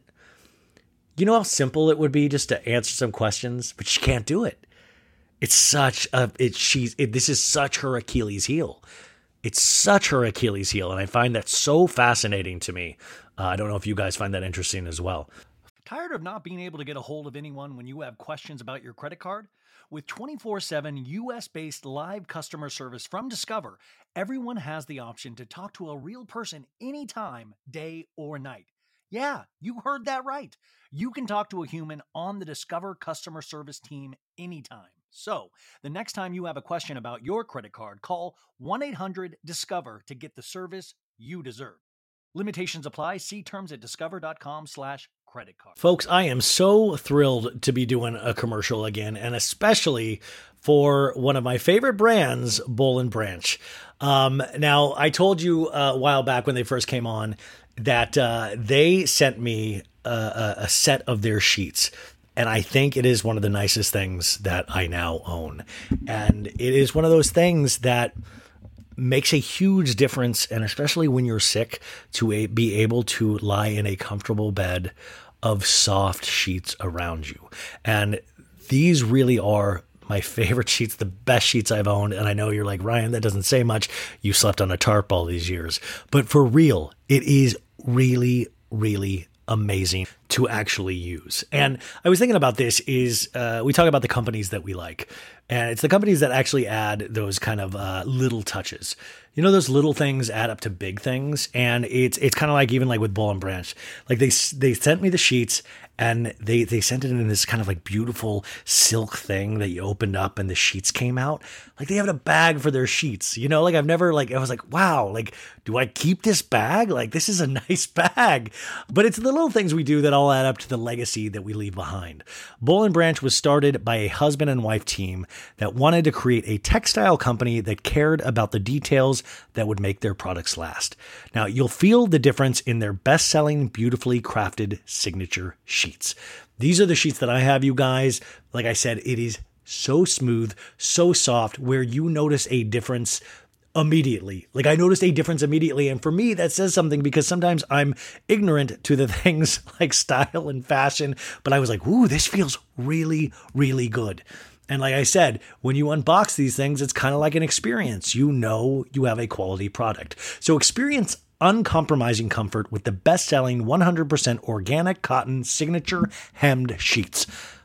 you know how simple it would be just to answer some questions, but she can't do it. It's such a, it, she's, it, this is such her Achilles heel. It's such her Achilles heel. And I find that so fascinating to me. Uh, I don't know if you guys find that interesting as well. Tired of not being able to get a hold of anyone when you have questions about your credit card? With twenty-four seven U S-based live customer service from Discover, everyone has the option to talk to a real person anytime, day or night. Yeah, you heard that right. You can talk to a human on the Discover customer service team anytime. So, the next time you have a question about your credit card, call one eight hundred discover to get the service you deserve. Limitations apply. See terms at discover.com slash credit card. Folks, I am so thrilled to be doing a commercial again, and especially for one of my favorite brands, Boll and Branch. Um, now, I told you uh, a while back when they first came on that uh, they sent me a, a set of their sheets. And I think it is one of the nicest things that I now own. And it is one of those things that makes a huge difference, and especially when you're sick, to a, be able to lie in a comfortable bed of soft sheets around you. And these really are my favorite sheets, the best sheets I've owned. And I know you're like, Ryan, that doesn't say much. You slept on a tarp all these years. But for real, it is really, really amazing to actually use. And I was thinking about this is uh, we talk about the companies that we like, and it's the companies that actually add those kind of uh, little touches. You know, those little things add up to big things. And it's it's kind of like even like with Boll and Branch, like they they sent me the sheets, and they they sent it in this kind of like beautiful silk thing that you opened up and the sheets came out. Like they have a bag for their sheets, you know, like I've never like, I was like, wow, like, do I keep this bag? Like, this is a nice bag. But it's the little things we do that all add up to the legacy that we leave behind. Boll and Branch was started by a husband and wife team that wanted to create a textile company that cared about the details that would make their products last. Now, you'll feel the difference in their best-selling, beautifully crafted signature sheets. These are the sheets that I have, you guys. Like I said, it is so smooth, so soft, where you notice a difference immediately. Like I noticed a difference immediately. And for me, that says something, because sometimes I'm ignorant to the things like style and fashion, but I was like, ooh, this feels really, really good. And like I said, when you unbox these things, it's kind of like an experience. You know you have a quality product. So experience uncompromising comfort with the best-selling one hundred percent organic cotton signature hemmed sheets.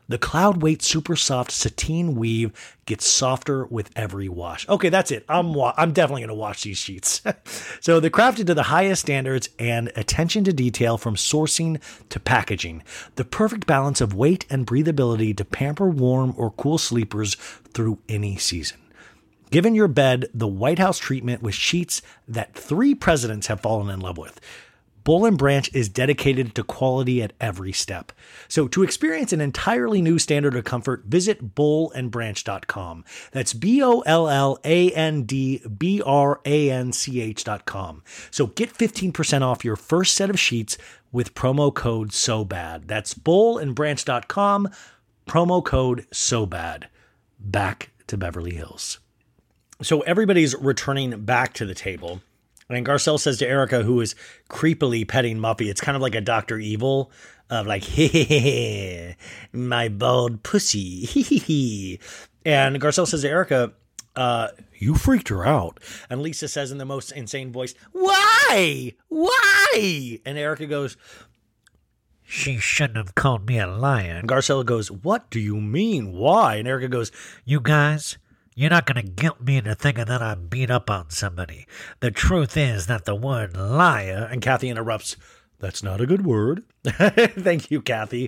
The Cloud Weight Super Soft Sateen Weave gets softer with every wash. Okay, that's it. I'm wa- I'm definitely going to wash these sheets. So they're crafted to the highest standards and attention to detail from sourcing to packaging. The perfect balance of weight and breathability to pamper warm or cool sleepers through any season. Giving your bed the White House treatment with sheets that three presidents have fallen in love with. Boll and Branch is dedicated to quality at every step. So to experience an entirely new standard of comfort, visit boll and branch dot com. That's B O L L A N D B R A N C H dot com. So get fifteen percent off your first set of sheets with promo code SOBAD. That's boll and branch dot com, promo code SOBAD. Back to Beverly Hills. So everybody's returning back to the table. And Garcelle says to Erica, who is creepily petting Muffy, it's kind of like a Doctor Evil of like, hey, hey, hey, my bald pussy. And Garcelle says to Erica, uh, you freaked her out. And Lisa says in the most insane voice, why? Why? And Erica goes, She shouldn't have called me a liar. and Garcelle goes, what do you mean? Why? And Erica goes, You guys, you're not going to guilt me into thinking that I beat up on somebody. The truth is that the word liar... and Kathy interrupts, that's not a good word. Thank you, Kathy.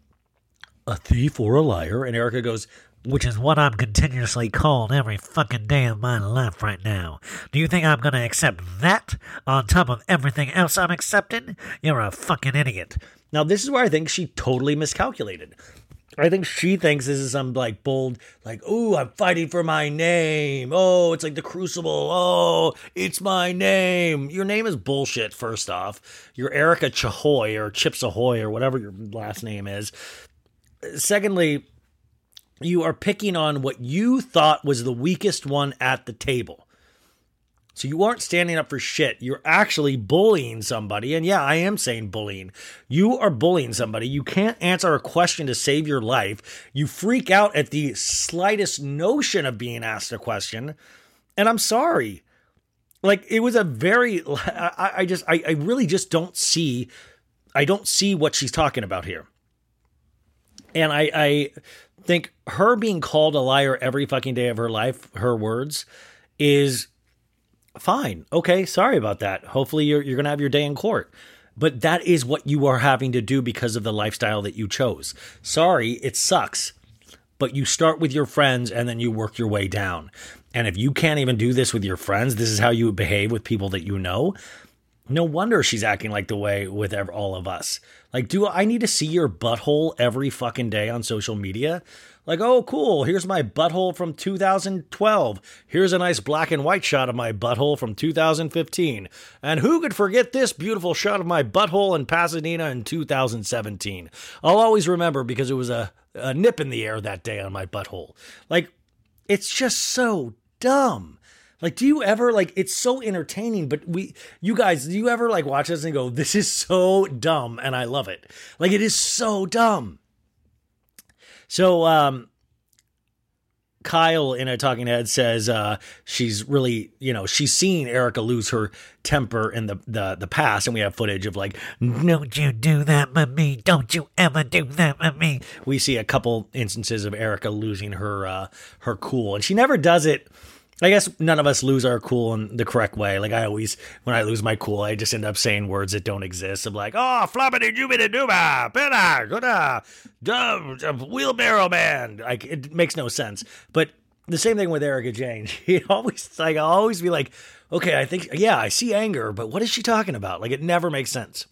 A thief or a liar. And Erica goes, which is what I'm continuously called every fucking day of my life right now. Do you think I'm going to accept that on top of everything else I'm accepting? You're a fucking idiot. now this is where I think she totally miscalculated. I think she thinks this is some like bold, like, oh, I'm fighting for my name. Oh, it's like the Crucible. Oh, it's my name. Your name is bullshit, first off. You're Erica Chahoy or Chips Ahoy or whatever your last name is. Secondly, you are picking on what you thought was the weakest one at the table. So you aren't standing up for shit. You're actually bullying somebody. And yeah, I am saying bullying. You are bullying somebody. You can't answer a question to save your life. You freak out at the slightest notion of being asked a question. And I'm sorry. Like, it was a very, I, I just, I, I really just don't see, I don't see what she's talking about here. And I, I think her being called a liar every fucking day of her life, her words, is fine. Okay, sorry about that. Hopefully you're you're going to have your day in court. But that is what you are having to do because of the lifestyle that you chose. Sorry, it sucks. But you start with your friends and then you work your way down. And if you can't even do this with your friends, this is how you behave with people that you know. No wonder she's acting like the way with all of us. Like, do I need to see your butthole every fucking day on social media? Like, oh, cool, here's my butthole from two thousand twelve. Here's a nice black and white shot of my butthole from two thousand fifteen. And who could forget this beautiful shot of my butthole in Pasadena in two thousand seventeen? I'll always remember because it was a, a nip in the air that day on my butthole. Like, it's just so dumb. Like, do you ever, like, it's so entertaining, but we, you guys, do you ever, like, watch this and go, this is so dumb, and I love it. Like, it is so dumb. So, um, Kyle in a talking head says, uh, she's really, you know, she's seen Erica lose her temper in the, the, the past, and we have footage of, like, Don't you do that with me. Don't you ever do that with me. We see a couple instances of Erica losing her, uh, her cool, and she never does it. I guess none of us lose our cool in the correct way. Like, I always, when I lose my cool, I just end up saying words that don't exist. I'm like, oh, floppity doobity dooba, pita, gooda, dub, wheelbarrow man. Like, it makes no sense. But the same thing with Erica Jane. She always, like, I'll always be like, okay, I think, yeah, I see anger, but what is she talking about? Like, it never makes sense.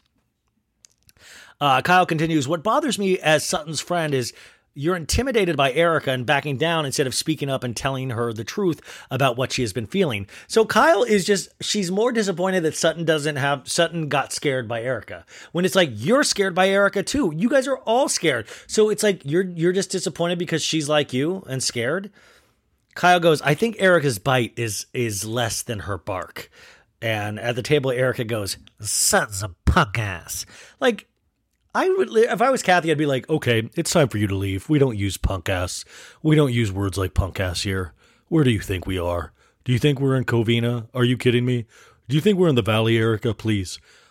Uh, Kyle continues, what bothers me as Sutton's friend is you're intimidated by Erica and backing down instead of speaking up and telling her the truth about what she has been feeling. So Kyle is just, she's more disappointed that Sutton doesn't have, Sutton got scared by Erica. When it's like, you're scared by Erica too. You guys are all scared. So it's like, you're, you're just disappointed because she's like you and scared. Kyle goes, I think Erica's bite is, is less than her bark. And at the table, Erica goes, Sutton's a punk ass. Like, I would, if I was Kathy, I'd be like, okay, it's time for you to leave. We don't use punk ass. We don't use words like punk ass here. Where do you think we are? Do you think we're in Covina? Are you kidding me? Do you think we're in the Valley, Erica? Please.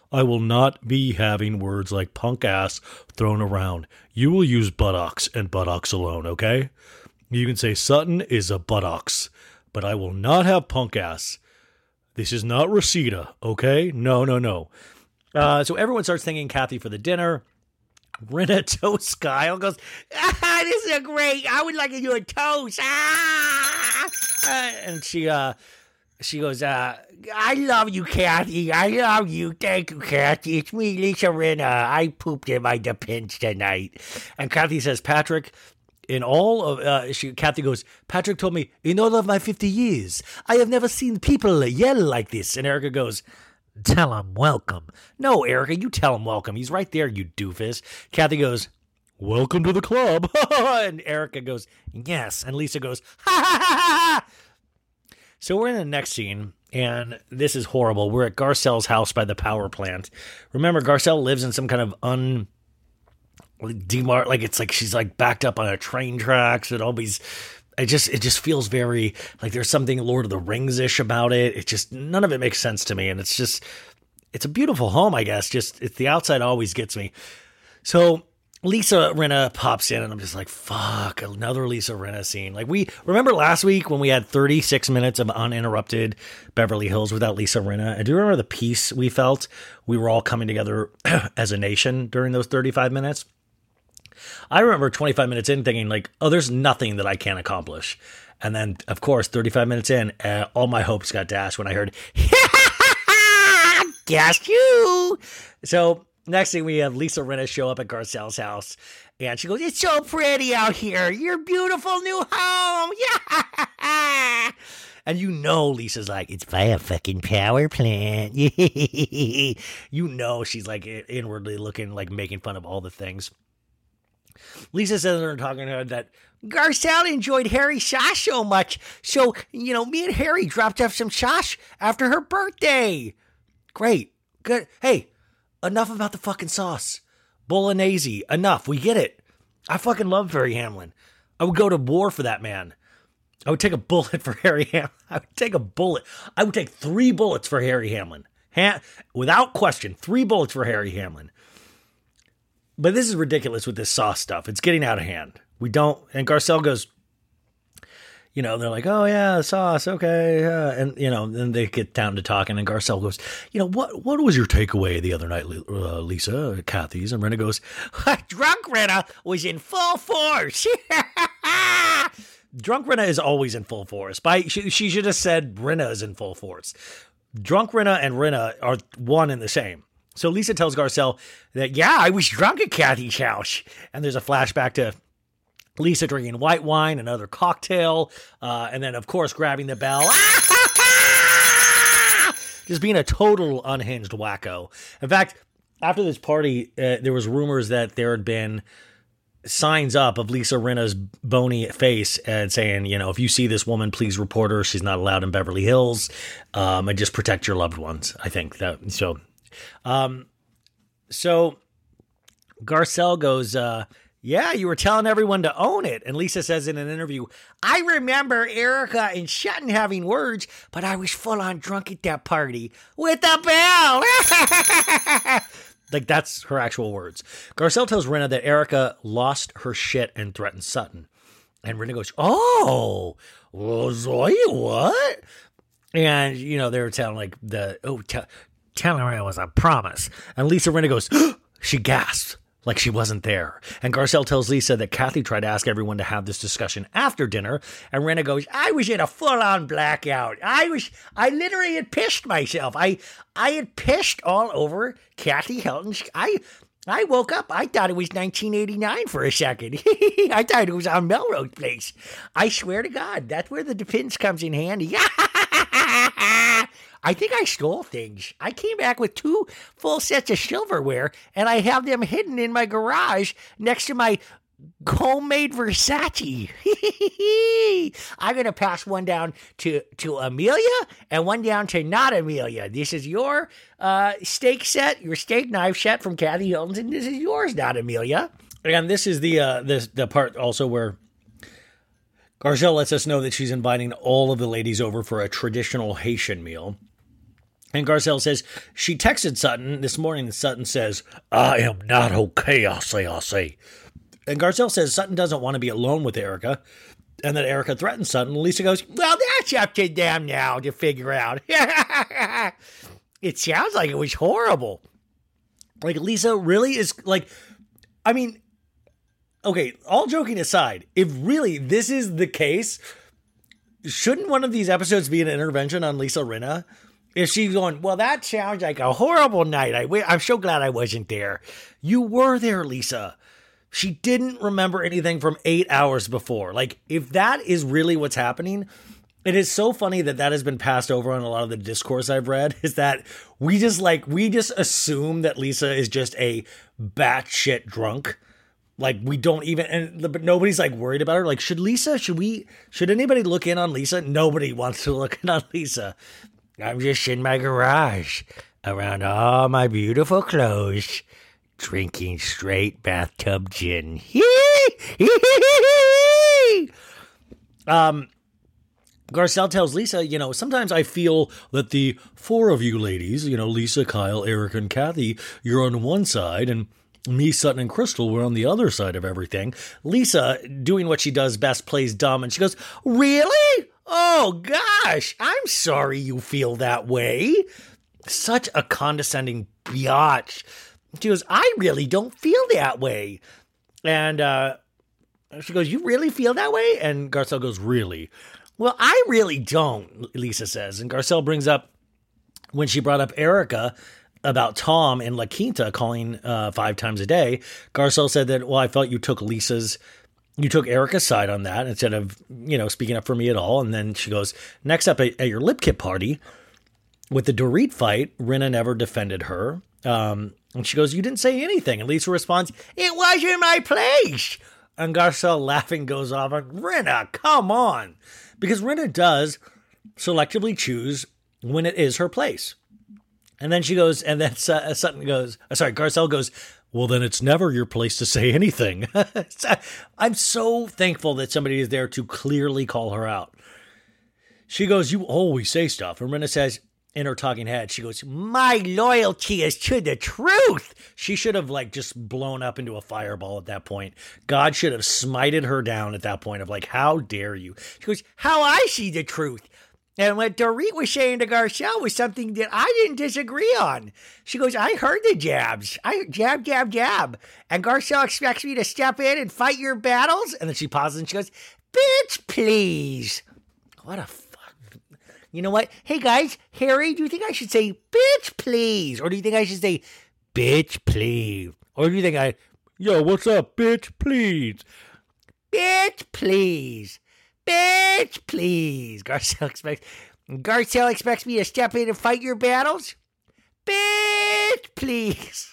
I will not be having words like punk ass thrown around. You will use buttocks and buttocks alone, okay? You can say Sutton is a buttocks, but I will not have punk ass. This is not Reseda, okay? No, no, no. Uh, so everyone starts thanking Kathy for the dinner. Rinna toasts Kyle, goes, ah, this is a great, I would like to do a toast. Ah! Uh, and she, uh, she goes, uh, I love you, Kathy. I love you. Thank you, Kathy. It's me, Lisa Rinna. I pooped in my depends tonight. And Kathy says, Patrick, in all of, uh, she, Kathy goes, Patrick told me, in all of my fifty years, I have never seen people yell like this. And Erica goes, tell him welcome. No, Erica, you tell him welcome. He's right there, you doofus. Kathy goes, welcome to the club. And Erica goes, yes. And Lisa goes, ha ha ha ha. So we're in the next scene, and this is horrible. We're at Garcelle's house by the power plant. Remember, Garcelle lives in some kind of un... Demar, like it's like she's like backed up on a train tracks and always, it just it just feels very like there's something Lord of the Rings ish about it. It just none of it makes sense to me, and it's just it's a beautiful home, I guess. Just it's the outside always gets me. So Lisa Rinna pops in, and I'm just like, fuck, another Lisa Rinna scene. Like we remember last week when we had thirty-six minutes of uninterrupted Beverly Hills without Lisa Rinna. And do you remember the peace we felt? We were all coming together as a nation during those thirty-five minutes. I remember twenty-five minutes in thinking like, oh, there's nothing that I can't accomplish. And then, of course, thirty-five minutes in, uh, all my hopes got dashed when I heard, gas you. So next thing we have Lisa Rinna show up at Garcelle's house. And she goes, it's so pretty out here. Your beautiful new home. Yeah. And you know Lisa's like, it's by a fucking power plant. You know she's like inwardly looking, like making fun of all the things. Lisa says they're talking to her that Garcelle enjoyed Harry's sauce so much. So, you know, me and Harry dropped off some sauce after her birthday. Great. Good. Hey, enough about the fucking sauce. Bolognese. Enough. We get it. I fucking love Harry Hamlin. I would go to war for that man. I would take a bullet for Harry Hamlin. I would take a bullet. I would take three bullets for Harry Hamlin. Ha- without question, three bullets for Harry Hamlin. But this is ridiculous with this sauce stuff. It's getting out of hand. We don't, and Garcelle goes, you know, they're like, oh yeah, sauce, okay. Uh, and, you know, then they get down to talking, and Garcelle goes, you know, what what was your takeaway the other night, uh, Lisa, Kathy's? And Rinna goes, drunk Rinna was in full force. Drunk Rinna is always in full force. By she, she should have said Rinna is in full force. Drunk Rinna and Rinna are one and the same. So Lisa tells Garcelle that, yeah, I was drunk at Kathy's house. And there's a flashback to Lisa drinking white wine, another cocktail, uh, and then, of course, grabbing the bell. Just being a total unhinged wacko. In fact, after this party, uh, there was rumors that there had been signs up of Lisa Rinna's bony face and saying, you know, if you see this woman, please report her. She's not allowed in Beverly Hills. Um, and just protect your loved ones, I think. that So... Um, so Garcelle goes, uh, yeah, you were telling everyone to own it. And Lisa says in an interview, I remember Erica and Sutton having words, but I was full on drunk at that party with the bell. Like that's her actual words. Garcelle tells Rinna that Erica lost her shit and threatened Sutton. And Rinna goes, oh, Zoe, what? And, you know, they were telling like the, oh, tell, telling her it was a promise. And Lisa Rinna goes, she gasped like she wasn't there. And Garcelle tells Lisa that Kathy tried to ask everyone to have this discussion after dinner. And Rinna goes, I was in a full-on blackout. I was, I literally had pissed myself. I, I had pissed all over Kathy Hilton's. I, I woke up. I thought it was nineteen eighty-nine for a second. I thought it was on Melrose Place. I swear to God, that's where the defense comes in handy. I think I stole things. I came back with two full sets of silverware, and I have them hidden in my garage next to my homemade Versace. I'm going to pass one down to, to Amelia and one down to not Amelia. This is your uh, steak set, your steak knife set from Kathy Hilton's, and this is yours, not Amelia. And this is the uh, this, the part also where Garcelle lets us know that she's inviting all of the ladies over for a traditional Haitian meal. And Garcelle says she texted Sutton this morning, and Sutton says, I am not okay, I'll say, I'll say. And Garcelle says Sutton doesn't want to be alone with Erica, and that Erica threatens Sutton. Lisa goes, well, that's up to them now to figure out. It sounds like it was horrible. Like, Lisa really is, like, I mean, okay, all joking aside, if really this is the case, shouldn't one of these episodes be an intervention on Lisa Rinna? If she's going, well, that sounds like a horrible night. I, I'm so glad I wasn't there. You were there, Lisa. She didn't remember anything from eight hours before. Like, if that is really what's happening, it is so funny that that has been passed over on a lot of the discourse I've read, is that we just like, we just assume that Lisa is just a batshit drunk. Like, we don't even, and but nobody's like worried about her. Like, should Lisa, should we, should anybody look in on Lisa? Nobody wants to look in on Lisa. I'm just in my garage around all my beautiful clothes, drinking straight bathtub gin. um, Garcelle tells Lisa, you know, sometimes I feel that the four of you ladies, you know, Lisa, Kyle, Eric, and Kathy, you're on one side, and me, Sutton, and Crystal, we're on the other side of everything. Lisa, doing what she does best, plays dumb, and she goes, really? Oh, gosh, I'm sorry you feel that way. Such a condescending biatch. She goes, I really don't feel that way. And uh, she goes, you really feel that way? And Garcelle goes, really? Well, I really don't, Lisa says. And Garcelle brings up when she brought up Erica about Tom and La Quinta calling uh, five times a day. Garcelle said that, well, I felt you took Lisa's You took Erica's side on that instead of, you know, speaking up for me at all. And then she goes, next up at, at your lip kit party with the Dorit fight, Rinna never defended her. Um, and she goes, you didn't say anything. And Lisa responds, it wasn't my place. And Garcelle laughing goes off, like, Rinna, come on. Because Rinna does selectively choose when it is her place. And then she goes, and then uh, Sutton goes, uh, sorry, Garcelle goes, well, then it's never your place to say anything. I'm so thankful that somebody is there to clearly call her out. She goes, you always say stuff. And Rinna says in her talking head, she goes, my loyalty is to the truth. She should have like just blown up into a fireball at that point. God should have smited her down at that point of like, how dare you? She goes, how I see the truth. And what Dorit was saying to Garcelle was something that I didn't disagree on. She goes, I heard the jabs. I jab, jab, jab. And Garcelle expects me to step in and fight your battles? And then she pauses and she goes, bitch, please. What a fuck. You know what? Hey, guys, Harry, do you think I should say, bitch, please? Or do you think I should say, bitch, please? Or do you think I, yo, what's up, bitch, please? Bitch, please. Bitch, please. Garcelle expects Garcelle expects me to step in and fight your battles? Bitch, please.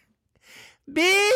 Bitch,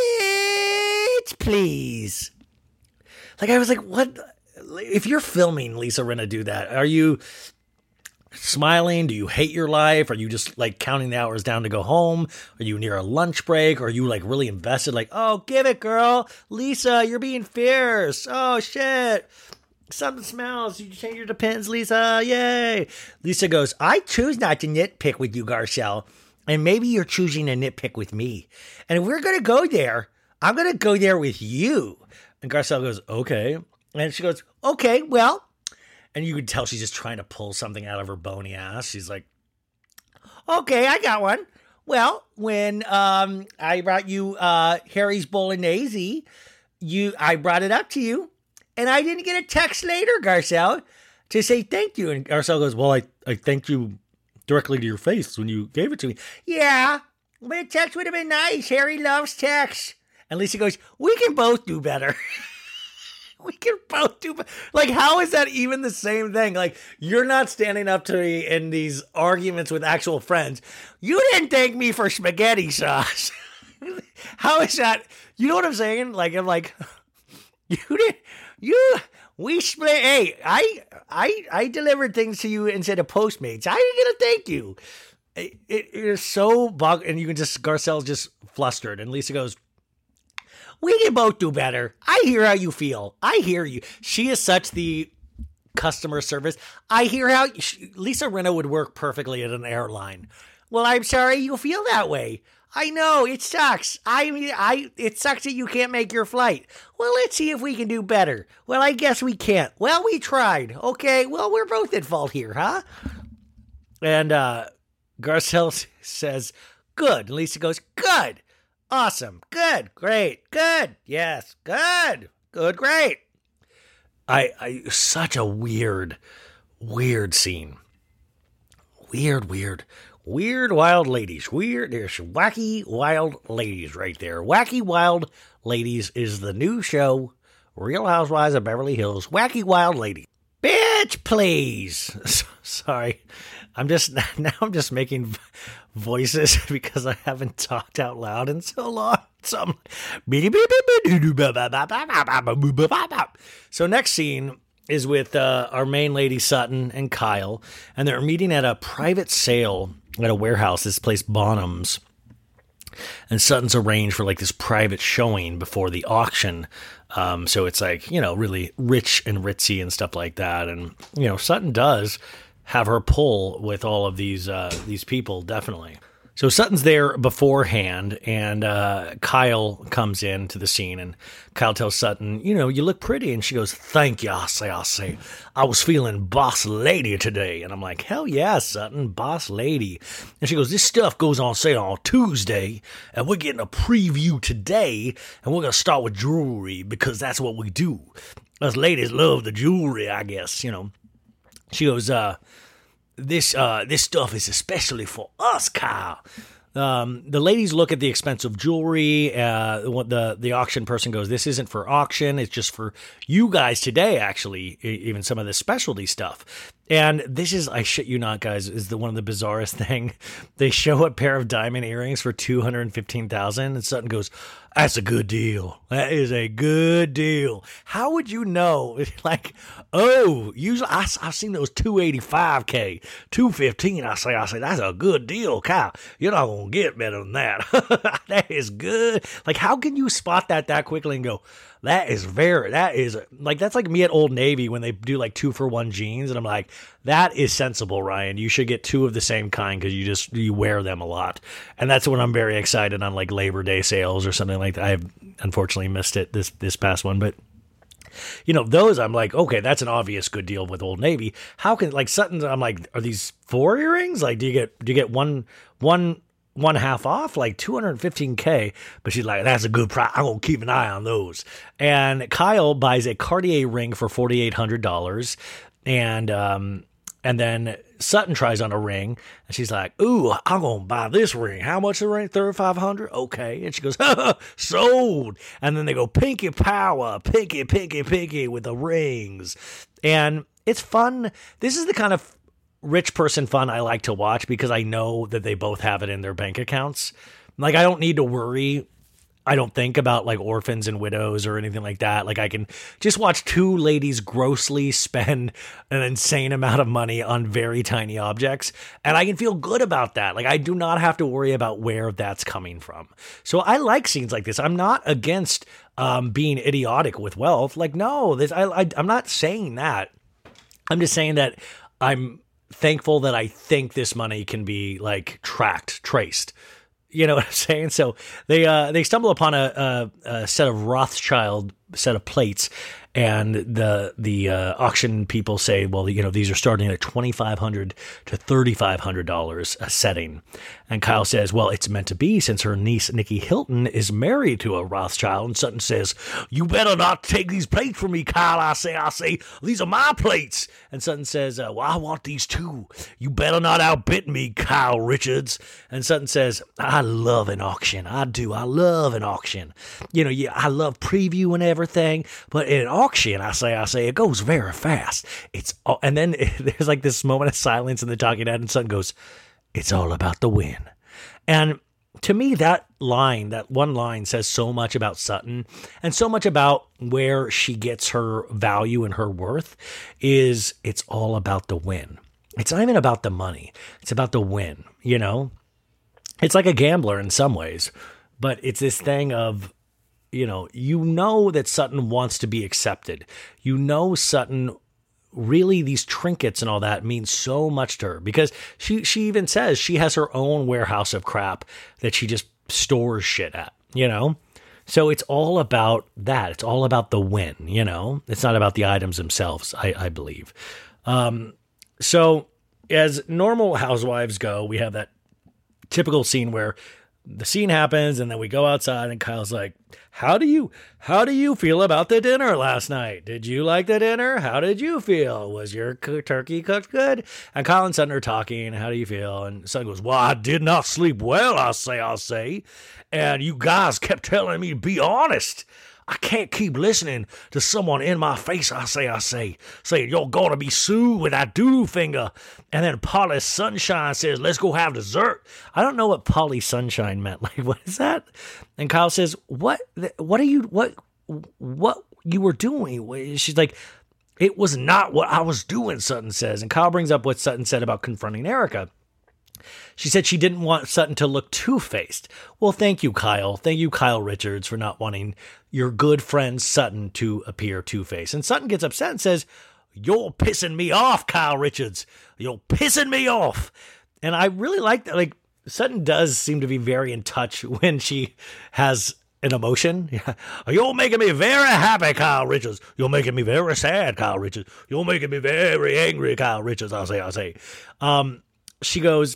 please. Like, I was like, what? If you're filming Lisa Rinna do that, are you smiling? Do you hate your life? Are you just like counting the hours down to go home? Are you near a lunch break? Are you like really invested? Like, oh, give it, girl. Lisa, you're being fierce. Oh, shit. Something smells. You change your depends, Lisa. Yay. Lisa goes, I choose not to nitpick with you, Garcelle. And maybe you're choosing to nitpick with me. And if we're going to go there, I'm going to go there with you. And Garcelle goes, okay. And she goes, okay, well. And you could tell she's just trying to pull something out of her bony ass. She's like, okay, I got one. Well, when um, I brought you uh, Harry's Bolognese, you, I brought it up to you. And I didn't get a text later, Garcelle, to say thank you. And Garcelle goes, well, I, I thanked you directly to your face when you gave it to me. Yeah, but a text would have been nice. Harry loves texts. And Lisa goes, we can both do better. We can both do better. Like, how is that even the same thing? Like, you're not standing up to me in these arguments with actual friends. You didn't thank me for spaghetti sauce. How is that? You know what I'm saying? Like, I'm like, you didn't. You, we split. Hey, I, I, I delivered things to you instead of Postmates. I didn't get a thank you. It, it, it is so bug, and you can just Garcelle's just flustered, and Lisa goes, "We can both do better. I hear how you feel. I hear you." She is such the customer service. I hear how Lisa Rinna would work perfectly at an airline. Well, I'm sorry you feel that way. I know, it sucks. I mean, I it sucks that you can't make your flight. Well, let's see if we can do better. Well, I guess we can't. Well, we tried. Okay, well, we're both at fault here, huh? And uh, Garcelle says, good. And Lisa goes, good. Awesome. Good. Great. Good. Yes. Good. Good. Great. I, I, such a weird, weird scene. Weird, weird. Weird Wild Ladies. Weird. There's Wacky Wild Ladies right there. Wacky Wild Ladies is the new show. Real Housewives of Beverly Hills. Wacky Wild Ladies. Bitch, please. Sorry. I'm just, now I'm just making voices because I haven't talked out loud in so long. So, so next scene is with uh, our main lady Sutton and Kyle, and they're meeting at a private sale at a warehouse, this place Bonham's. And Sutton's arranged for like this private showing before the auction. Um, so it's like, you know, really rich and ritzy and stuff like that. And, you know, Sutton does have her pull with all of these uh, these people, definitely. So Sutton's there beforehand, and uh, Kyle comes into the scene, and Kyle tells Sutton, you know, you look pretty. And she goes, thank you, I say, I say. I was feeling boss lady today. And I'm like, hell yeah, Sutton, boss lady. And she goes, this stuff goes on sale on Tuesday, and we're getting a preview today, and we're going to start with jewelry, because that's what we do. Us ladies love the jewelry, I guess, you know. She goes, uh, This uh, this stuff is especially for us, Kyle. Um, the ladies look at the expensive jewelry. Uh, the the auction person goes, this isn't for auction. It's just for you guys today, actually, even some of the specialty stuff. And this is, I shit you not, guys, is the one of the bizarrest thing. They show a pair of diamond earrings for two hundred fifteen thousand dollars, and Sutton goes, that's a good deal. That is a good deal. How would you know? Like, oh, usually I, I've seen those two eighty-five K, two fifteen. I say, I say, that's a good deal, Kyle. You're not going to get better than that. That is good. Like, how can you spot that that quickly and go, that is very, that is, like, that's like me at Old Navy when they do like two for one jeans. And I'm like, that is sensible, Ryan. You should get two of the same kind because you just, you wear them a lot. And that's when I'm very excited on like Labor Day sales or something like that. I've unfortunately missed it this, this past one, but you know, those I'm like, okay, that's an obvious good deal with Old Navy. How can, like Sutton's, I'm like, are these four earrings? Like, do you get, do you get one, one, one half off, like two hundred fifteen K, but she's like, that's a good price. I'm going to keep an eye on those. And Kyle buys a Cartier ring for forty-eight hundred dollars. And, um, and then Sutton tries on a ring and she's like, ooh, I'm going to buy this ring. How much is the ring? thirty-five hundred dollars. Okay. And she goes, sold. And then they go pinky power, pinky, pinky, pinky with the rings. And it's fun. This is the kind of rich person fun I like to watch because I know that they both have it in their bank accounts. Like, I don't need to worry. I don't think about like orphans and widows or anything like that. Like, I can just watch two ladies grossly spend an insane amount of money on very tiny objects, and I can feel good about that. Like, I do not have to worry about where that's coming from. So I like scenes like this. I'm not against um, being idiotic with wealth. Like, no, this I, I I'm not saying that. I'm just saying that I'm thankful that I think this money can be like tracked, traced. You know what I'm saying? So they uh, they stumble upon a, a, a set of Rothschild set of plates, and the the uh, auction people say, well, you know, these are starting at twenty-five hundred to thirty-five hundred dollars a setting. And Kyle says, well, it's meant to be since her niece Nikki Hilton is married to a Rothschild. And Sutton says, you better not take these plates from me, Kyle. I say, I say, these are my plates. And Sutton says, uh, well, I want these too. You better not outbid me, Kyle Richards. And Sutton says, I love an auction. I do. I love an auction. You know, yeah, I love preview and everything, but in an auction, I say, I say, it goes very fast. It's, and then there's like this moment of silence in the talking head, and Sutton goes, it's all about the win. And to me, that line, that one line says so much about Sutton and so much about where she gets her value and her worth is it's all about the win. It's not even about the money. It's about the win, you know? It's like a gambler in some ways, but it's this thing of, you know, you know that Sutton wants to be accepted. You know Sutton really these trinkets and all that mean so much to her, because she, she even says she has her own warehouse of crap that she just stores shit at, you know? So it's all about that. It's all about the win, you know? It's not about the items themselves, I, I believe. Um, so as normal housewives go, we have that typical scene where the scene happens and then we go outside and Kyle's like, how do you, how do you feel about the dinner last night? Did you like the dinner? How did you feel? Was your c- turkey cooked good? And Kyle and Sutton are talking. How do you feel? And Sutton goes, well, I did not sleep well, I'll say, I'll say. And you guys kept telling me to be honest. I can't keep listening to someone in my face, I say, I say, saying, you're going to be sued with that doodoo finger. And then Polly Sunshine says, let's go have dessert. I don't know what Polly Sunshine meant. Like, what is that? And Kyle says, what, what are you, what, what you were doing? She's like, it was not what I was doing, Sutton says. And Kyle brings up what Sutton said about confronting Erica. She said she didn't want Sutton to look two-faced. Well, thank you, Kyle. Thank you, Kyle Richards, for not wanting your good friend Sutton to appear two-faced. And Sutton gets upset and says, you're pissing me off, Kyle Richards. You're pissing me off. And I really like that. Like, Sutton does seem to be very in touch when she has an emotion. You're making me very happy, Kyle Richards. You're making me very sad, Kyle Richards. You're making me very angry, Kyle Richards, I'll say, I'll say. Um, she goes...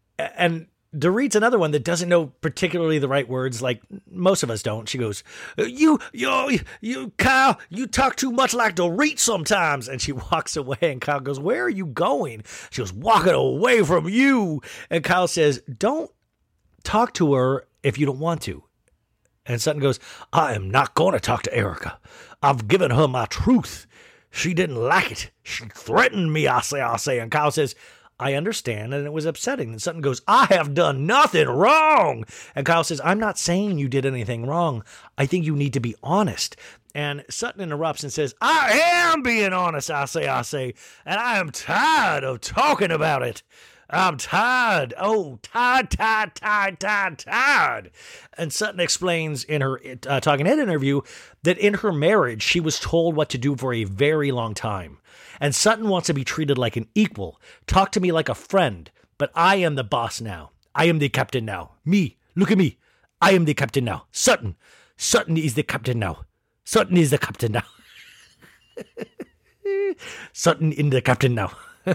And Dorit's another one that doesn't know particularly the right words, like most of us don't. She goes, you, you, you, Kyle, you talk too much like Dorit sometimes. And she walks away, and Kyle goes, where are you going? She goes, walking away from you. And Kyle says, don't talk to her if you don't want to. And Sutton goes, I am not going to talk to Erica. I've given her my truth. She didn't like it. She threatened me, I say, I say. And Kyle says, I understand, and it was upsetting. And Sutton goes, I have done nothing wrong. And Kyle says, I'm not saying you did anything wrong. I think you need to be honest. And Sutton interrupts and says, I am being honest, I say, I say, and I am tired of talking about it. I'm tired. Oh, tired, tired, tired, tired, tired. And Sutton explains in her uh, Talking Head interview that in her marriage, she was told what to do for a very long time. And Sutton wants to be treated like an equal. Talk to me like a friend. But I am the boss now. I am the captain now. Me. Look at me. I am the captain now. Sutton. Sutton is the captain now. Sutton is the captain now. Sutton in the captain now.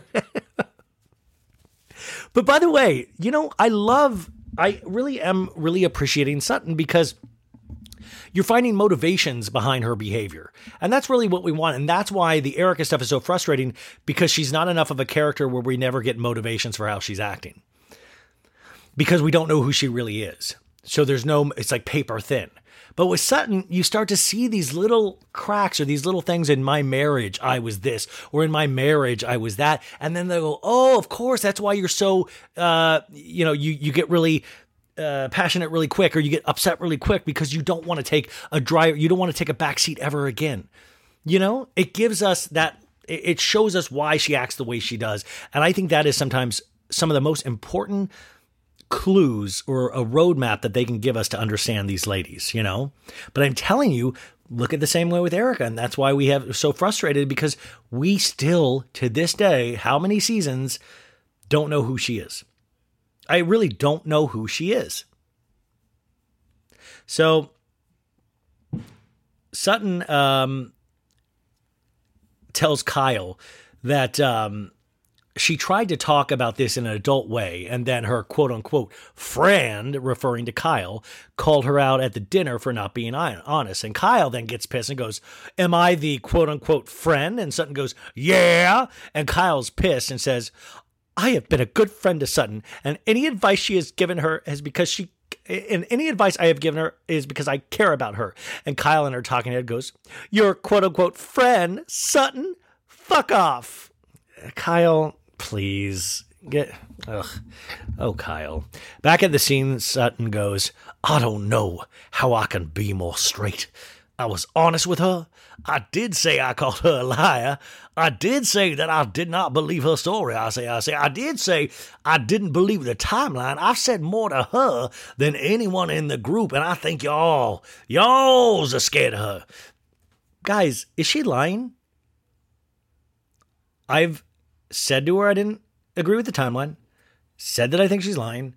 But by the way, you know, I love, I really am really appreciating Sutton because you're finding motivations behind her behavior. And that's really what we want. And that's why the Erica stuff is so frustrating, because she's not enough of a character where we never get motivations for how she's acting. Because we don't know who she really is. So there's no, it's like paper thin. But with Sutton, you start to see these little cracks or these little things. In my marriage, I was this, or in my marriage, I was that. And then they go, oh, of course, that's why you're so, uh, you know, you, you get really uh, passionate really quick, or you get upset really quick because you don't want to take a drive. You don't want to take a backseat ever again. You know, it gives us that, it shows us why she acts the way she does. And I think that is sometimes some of the most important clues or a roadmap that they can give us to understand these ladies, you know? But I'm telling you, look at the same way with Erica. And that's why we have so frustrated, because we still, to this day, how many seasons, don't know who she is. I really don't know who she is. So Sutton um, tells Kyle that um, she tried to talk about this in an adult way, and then her quote-unquote friend, referring to Kyle, called her out at the dinner for not being honest. And Kyle then gets pissed and goes, am I the quote-unquote friend? And Sutton goes, yeah. And Kyle's pissed and says, I have been a good friend to Sutton, and any advice she has given her is because she and any advice I have given her is because I care about her. And Kyle in her talking head goes, your quote-unquote friend, Sutton, fuck off. Kyle, please get, ugh. Oh, Kyle. Back at the scene, Sutton goes, I don't know how I can be more straight. I was honest with her. I did say I called her a liar. I did say that I did not believe her story. I say, I say, I did say I didn't believe the timeline. I've said more to her than anyone in the group, and I think y'all, y'all's are scared of her. Guys, is she lying? I've said to her I didn't agree with the timeline, said that I think she's lying.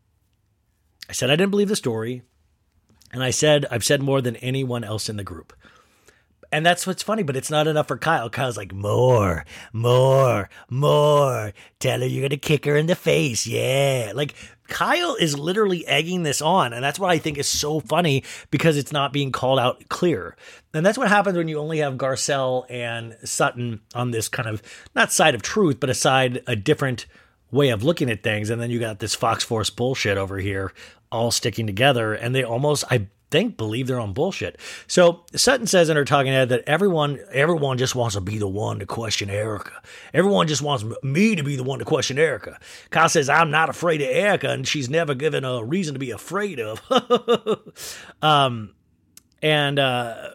I said I didn't believe the story. And I said, I've said more than anyone else in the group. And that's what's funny, but it's not enough for Kyle. Kyle's like, more, more, more. Tell her you're going to kick her in the face. Yeah. Like, Kyle is literally egging this on. And that's what I think is so funny, because it's not being called out clear. And that's what happens when you only have Garcelle and Sutton on this kind of, not side of truth, but a side, a different way of looking at things. And then you got this Fox Force bullshit over here all sticking together. And they almost, I think, believe their own bullshit. So Sutton says in her talking head that everyone everyone just wants to be the one to question Erica. Everyone just wants me to be the one to question Erica. Kyle says, I'm not afraid of Erica, and she's never given a reason to be afraid of. um, and, uh,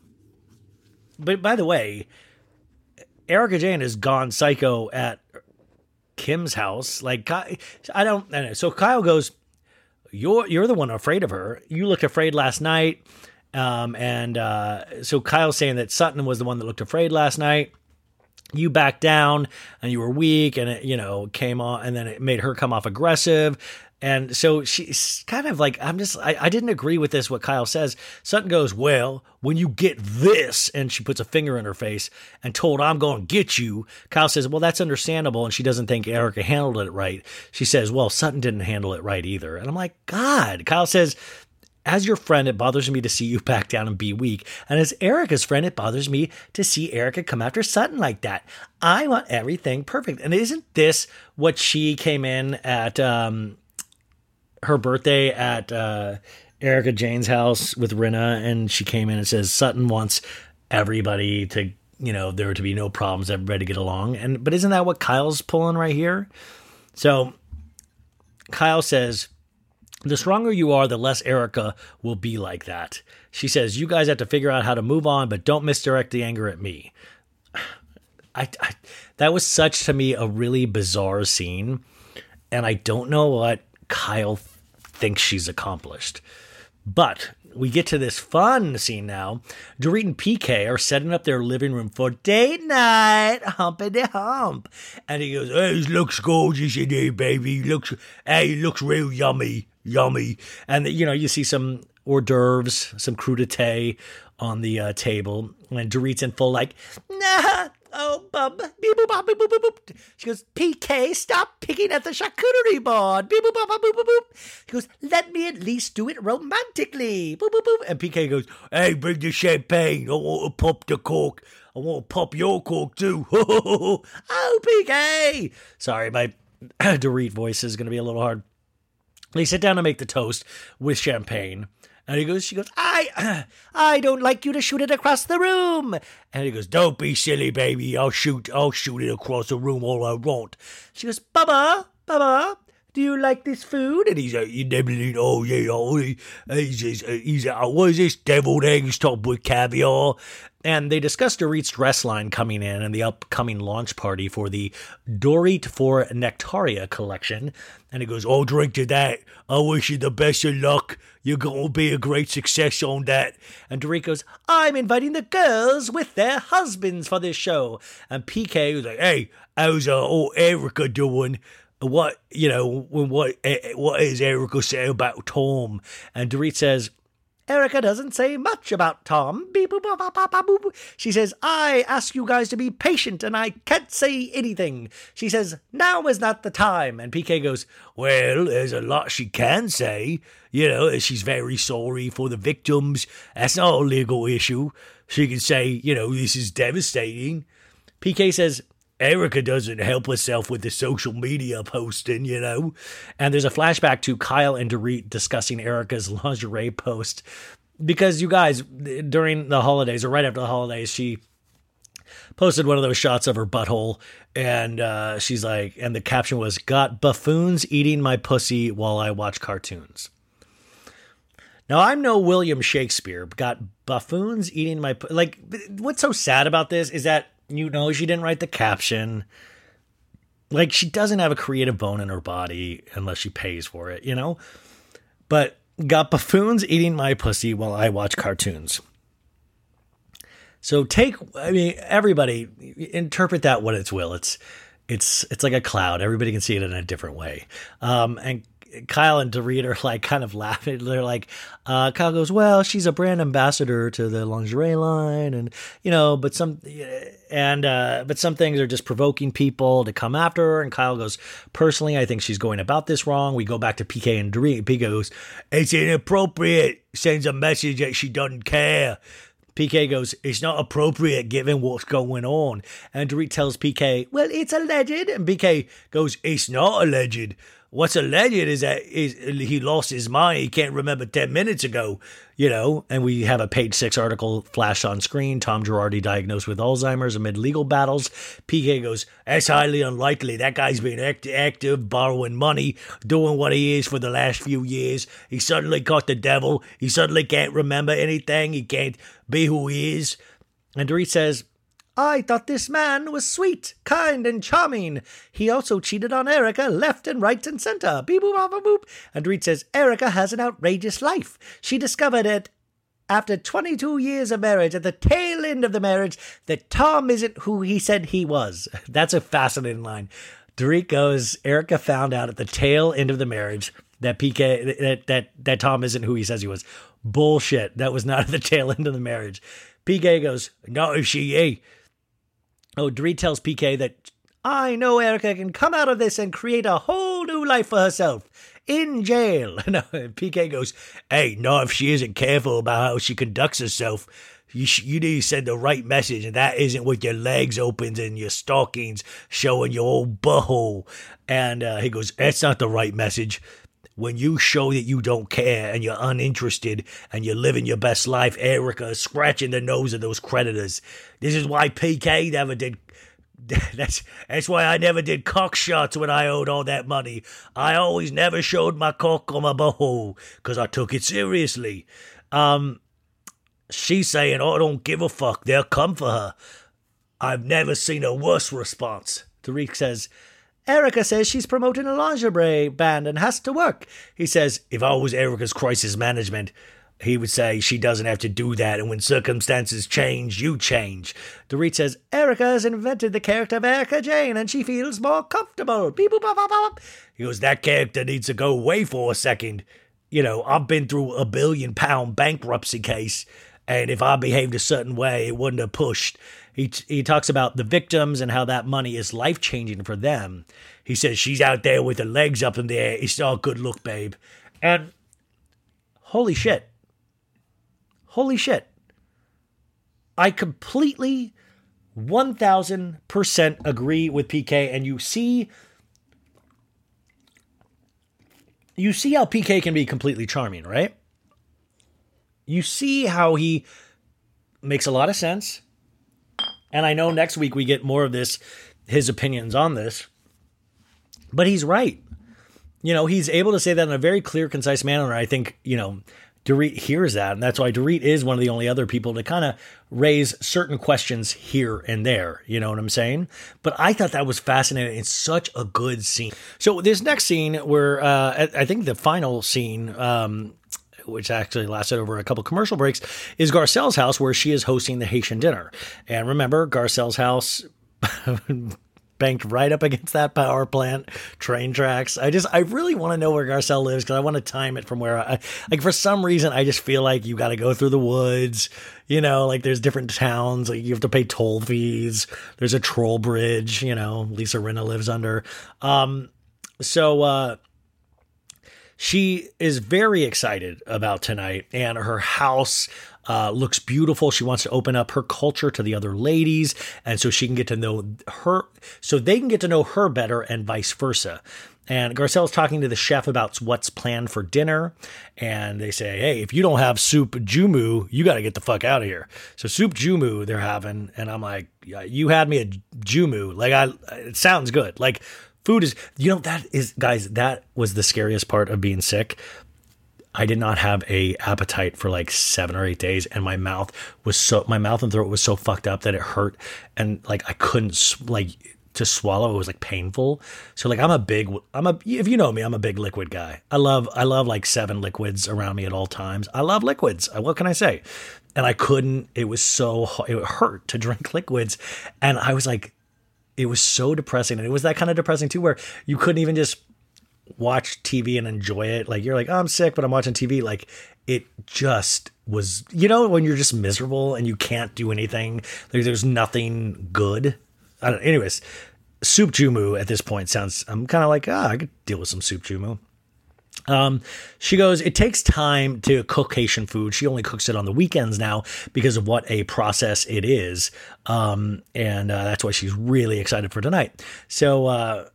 but by the way, Erica Jane has gone psycho at Kim's house. Like, I don't, I don't know. So Kyle goes, You're you're the one afraid of her. You looked afraid last night. Um, and uh, so Kyle's saying that Sutton was the one that looked afraid last night. You backed down and you were weak, and it, you know, came on, and then it made her come off aggressive. And so she's kind of like, I'm just, I, I didn't agree with this, what Kyle says. Sutton goes, well, when you get this, and she puts a finger in her face and told, I'm going to get you. Kyle says, well, that's understandable. And she doesn't think Erica handled it right. She says, well, Sutton didn't handle it right either. And I'm like, God. Kyle says, as your friend, it bothers me to see you back down and be weak. And as Erica's friend, it bothers me to see Erica come after Sutton like that. I want everything perfect. And isn't this what she came in at, um, her birthday at uh, Erica Jane's house with Rinna, and she came in and says Sutton wants everybody to, you know, there to be no problems, everybody to get along. And but isn't that what Kyle's pulling right here? So Kyle says, the stronger you are, the less Erica will be like that. She says, you guys have to figure out how to move on, but don't misdirect the anger at me. I, I that was such, to me, a really bizarre scene, and I don't know what Kyle thinks she's accomplished. But we get to this fun scene now. Dorit and P K are setting up their living room for date night. Humpity hump. And he goes, hey, he looks gorgeous in here, baby. He looks, hey, he looks real yummy. Yummy. And, you know, you see some hors d'oeuvres, some crudité on the uh, table. And Dorit's in full like, nah. Oh, bub. Beep, boop, bop, boop, boop, boop, boop. She goes, P K, stop picking at the charcuterie board. Beep, boop, bop, boop, boop, boop. She goes, let me at least do it romantically. Boop, boop, boop. And P K goes, hey, bring the champagne. I want to pop the cork. I want to pop your cork too. Oh, P K. Sorry, my Dorit voice is going to be a little hard. They sit down to make the toast with champagne. And he goes, she goes, I, I don't like you to shoot it across the room. And he goes, don't be silly, baby. I'll shoot, I'll shoot it across the room all I want. She goes, Bubba, Bubba, do you like this food? And he's like, you never eat, oh yeah, oh, he, he's, he's, he's like, what is this, deviled eggs topped with caviar? And they discussed Dorit's dress line coming in and the upcoming launch party for the Dorit for Nectaria collection. And he goes, I'll drink to that. I wish you the best of luck. You're going to be a great success on that. And Dorit goes, I'm inviting the girls with their husbands for this show. And P K was like, hey, how's uh, old Erica doing? What, you know, what, what is Erica saying about Tom? And Dorit says, Erica doesn't say much about Tom. Beep, boop, boop, boop, boop, boop. She says, I ask you guys to be patient and I can't say anything. She says, now is not the time. And P K goes, well, there's a lot she can say. You know, she's very sorry for the victims. That's not a legal issue. She can say, you know, this is devastating. P K says, Erica doesn't help herself with the social media posting, you know. And there's a flashback to Kyle and Dorit discussing Erica's lingerie post. Because you guys, during the holidays, or right after the holidays, she posted one of those shots of her butthole. And uh, she's like, and the caption was, got buffoons eating my pussy while I watch cartoons. Now, I'm no William Shakespeare, got buffoons eating my... Pu- like, what's so sad about this is that, you know, she didn't write the caption. Like, she doesn't have a creative bone in her body unless she pays for it, you know? But got buffoons eating my pussy while I watch cartoons. So take, I mean, everybody interpret that what it's will. It's, it's, it's like a cloud. Everybody can see it in a different way. Um, and Kyle and Dorit are like kind of laughing. They're like, uh, Kyle goes, well, she's a brand ambassador to the lingerie line. And, you know, but some, and, uh, but some things are just provoking people to come after her. And Kyle goes, personally, I think she's going about this wrong. We go back to P K and Dorit. P K goes, it's inappropriate. Sends a message that she doesn't care. P K goes, it's not appropriate given what's going on. And Dorit tells P K, well, it's alleged. And P K goes, it's not alleged. What's alleged is that is he lost his mind. He can't remember ten minutes ago, you know, and we have a page six article flash on screen. Tom Girardi diagnosed with Alzheimer's amid legal battles. P K goes, that's highly unlikely. That guy's been act- active, borrowing money, doing what he is for the last few years. He suddenly caught the devil. He suddenly can't remember anything. He can't be who he is. And Dorit says, I thought this man was sweet, kind, and charming. He also cheated on Erica left and right and center. Beep, boop, boop, boop. And Dorit says, Erica has an outrageous life. She discovered it after twenty-two years of marriage, at the tail end of the marriage, that Tom isn't who he said he was. That's a fascinating line. Dorit goes, Erica found out at the tail end of the marriage that P K, that, that, that Tom isn't who he says he was. Bullshit. That was not at the tail end of the marriage. P K goes, no, if she, hey, Oh, Dorit tells P K that I know Erica can come out of this and create a whole new life for herself in jail. No, P K goes, hey, no, if she isn't careful about how she conducts herself, you, sh- you need to send the right message, and that isn't with your legs open and your stockings showing your old butthole. And uh, he goes, that's not the right message. When you show that you don't care and you're uninterested and you're living your best life, Erica is scratching the nose of those creditors. This is why P K never did. That's that's why I never did cock shots when I owed all that money. I always never showed my cock or my butthole because I took it seriously. Um, she's saying, oh, I don't give a fuck. They'll come for her. I've never seen a worse response. Tariq says, Erica says she's promoting a lingerie band and has to work. He says, if I was Erica's crisis management, he would say she doesn't have to do that, and when circumstances change, you change. Dorit says, Erica has invented the character of Erica Jane, and she feels more comfortable. Beep, boop, bop, bop, bop. He goes, that character needs to go away for a second. You know, I've been through a billion pound bankruptcy case, and if I behaved a certain way, it wouldn't have pushed. He he talks about the victims and how that money is life-changing for them. He says, she's out there with her legs up in the air. It's all good look, babe. And holy shit. Holy shit. I completely one thousand percent agree with P K. And you see, you see how P K can be completely charming, right? You see how he makes a lot of sense. And I know next week we get more of this, his opinions on this. But he's right. You know, he's able to say that in a very clear, concise manner. And I think, you know, Dorit hears that. And that's why Dorit is one of the only other people to kind of raise certain questions here and there. You know what I'm saying? But I thought that was fascinating. It's such a good scene. So this next scene where uh, I think the final scene, um, which actually lasted over a couple commercial breaks, is Garcelle's house where she is hosting the Haitian dinner. And remember, Garcelle's house banked right up against that power plant, train tracks. I just, I really want to know where Garcelle lives because I want to time it from where I, like for some reason, I just feel like you got to go through the woods, you know, like there's different towns, like you have to pay toll fees. There's a troll bridge, you know, Lisa Rinna lives under. Um, so, uh, she is very excited about tonight, and her house uh, looks beautiful. She wants to open up her culture to the other ladies, and so she can get to know her, so they can get to know her better, and vice versa. And Garcelle's talking to the chef about what's planned for dinner, and they say, hey, if you don't have soup jumu, you got to get the fuck out of here. So soup jumu they're having, and I'm like, you had me a jumu. Like, I, it sounds good. Like, food is, you know, that is, guys, that was the scariest part of being sick. I did not have a appetite for like seven or eight days. And my mouth was so, my mouth and throat was so fucked up that it hurt. And like, I couldn't like to swallow. It was like painful. So like I'm a big, I'm a, if you know me, I'm a big liquid guy. I love, I love like seven liquids around me at all times. I love liquids. What can I say? And I couldn't, it was so, it hurt to drink liquids. And I was like, it was so depressing. And it was that kind of depressing too, where you couldn't even just watch T V and enjoy it. Like you're like, oh, I'm sick, but I'm watching T V. Like it just was, you know, when you're just miserable and you can't do anything, like there's nothing good. I don't, anyways, Soup Jumu at this point sounds, I'm kind of like, ah, I could deal with some Soup Jumu. Um, she goes, it takes time to cook Haitian food. She only cooks it on the weekends now because of what a process it is. Um, and uh, that's why she's really excited for tonight. So uh,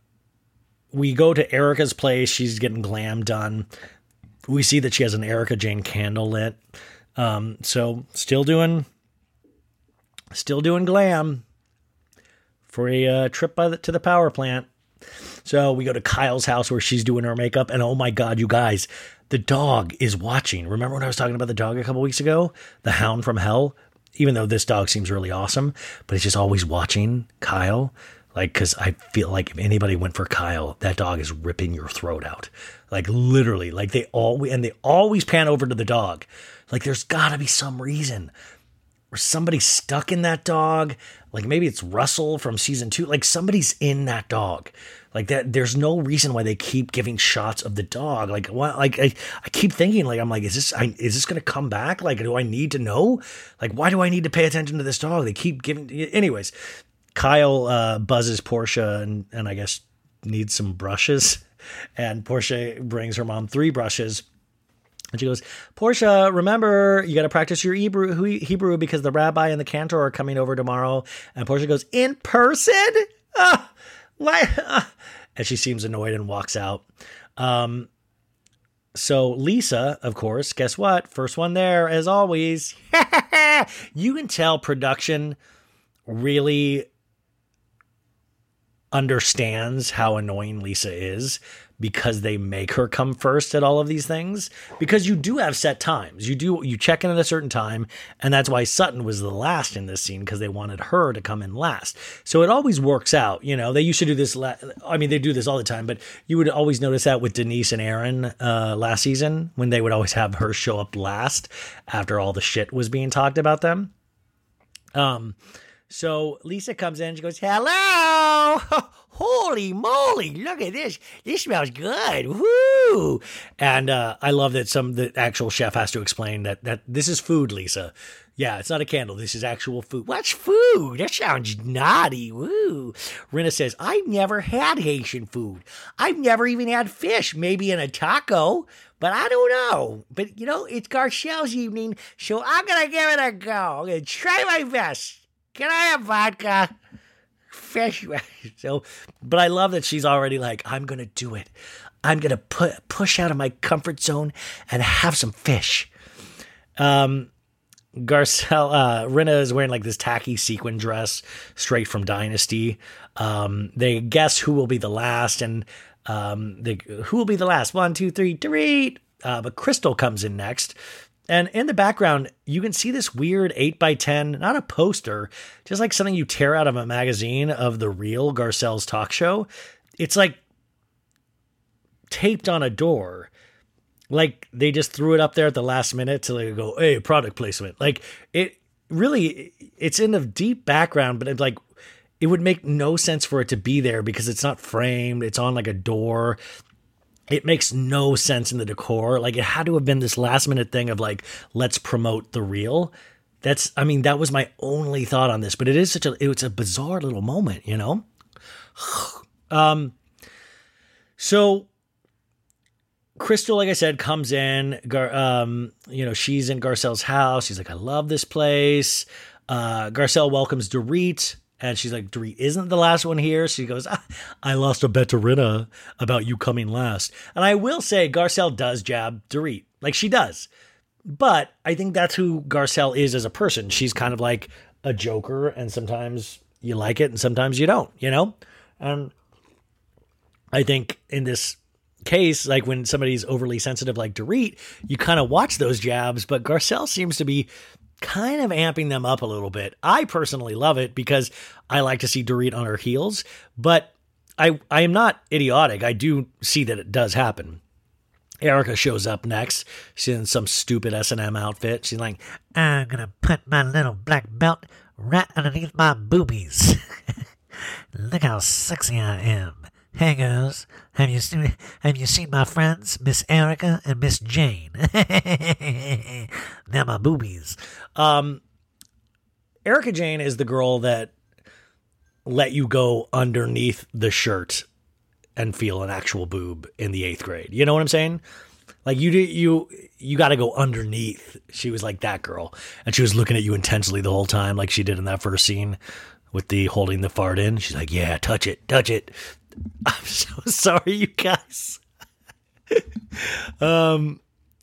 we go to Erica's place. She's getting glam done. We see that she has an Erica Jane candle lit. Um, so still doing, still doing glam for a uh, trip by the, to the power plant. So we go to Kyle's house where she's doing her makeup. And oh my God, you guys, the dog is watching. Remember when I was talking about the dog a couple weeks ago? The Hound from Hell? Even though this dog seems really awesome, but it's just always watching Kyle. Like, cause I feel like if anybody went for Kyle, that dog is ripping your throat out. Like literally, like they all, and they always pan over to the dog. Like there's gotta be some reason or somebody's stuck in that dog. Like maybe it's Russell from season two. Like somebody's in that dog. Like that. There's no reason why they keep giving shots of the dog. Like what? Like I, I keep thinking like, I'm like, is this, I, is this going to come back? Like, do I need to know? Like, why do I need to pay attention to this dog? They keep giving, anyways, Kyle uh, buzzes Portia and, and I guess needs some brushes. And Portia brings her mom three brushes. And she goes, Portia, remember, you got to practice your Hebrew, Hebrew because the rabbi and the cantor are coming over tomorrow. And Portia goes, in person? Uh, why? Uh. And she seems annoyed and walks out. Um, so Lisa, of course, guess what? First one there, as always. You can tell production really understands how annoying Lisa is because they make her come first at all of these things, because you do have set times. You do, you check in at a certain time. And that's why Sutton was the last in this scene, because they wanted her to come in last. So it always works out. You know, they used to do this. La- I mean, they do this all the time, but you would always notice that with Denise and Aaron uh, last season, when they would always have her show up last after all the shit was being talked about them. Um, So Lisa comes in, she goes, hello, holy moly, look at this. This smells good. Woo. And uh, I love that some the actual chef has to explain that, that this is food, Lisa. Yeah, it's not a candle. This is actual food. What's food? That sounds naughty. Woo. Rinna says, I've never had Haitian food. I've never even had fish, maybe in a taco, but I don't know. But, you know, it's Garcelle's evening, so I'm going to give it a go. I'm going to try my best. Can I have vodka? Fish. So, but I love that she's already like, I'm going to do it. I'm going to put push out of my comfort zone and have some fish. Um, Garcelle, uh, Rinna is wearing like this tacky sequin dress straight from Dynasty. Um, they guess who will be the last, and um, they, who will be the last? One, two, three, three. Uh, but Crystal comes in next. And in the background, you can see this weird eight by ten, not a poster, just like something you tear out of a magazine of the real Garcelle's talk show. It's like taped on a door. Like they just threw it up there at the last minute to like go, hey, product placement. Like it really, it's in the deep background, but it's like, it would make no sense for it to be there because it's not framed. It's on like a door. It makes no sense in the decor. Like it had to have been this last minute thing of like, let's promote the reel. That's, I mean, that was my only thought on this, but it is such a, it's a bizarre little moment, you know? um, so Crystal, like I said, comes in, Gar, um, you know, she's in Garcelle's house. She's like, I love this place. Uh, Garcelle welcomes Dorit. And she's like, Dorit isn't the last one here. She goes, ah, I lost a bet to Rinna about you coming last. And I will say Garcelle does jab Dorit. Like she does. But I think that's who Garcelle is as a person. She's kind of like a joker. And sometimes you like it and sometimes you don't, you know? And I think in this case, like when somebody's overly sensitive like Dorit, you kind of watch those jabs. But Garcelle seems to be kind of amping them up a little bit. I personally love it because I like to see Dorit on her heels, but I I am not idiotic. I do see that it does happen. Erica shows up next. She's in some stupid S and M outfit. She's like, I'm gonna put my little black belt right underneath my boobies. Look how sexy I am. Hey girls, have you seen have you seen my friends, Miss Erica and Miss Jane? They're my boobies. Um, Erica Jane is the girl that let you go underneath the shirt and feel an actual boob in the eighth grade. You know what I'm saying? Like you do, you you got to go underneath. She was like that girl, and she was looking at you intensely the whole time, like she did in that first scene with the holding the fart in. She's like, "Yeah, touch it, touch it." I'm so sorry, you guys. um,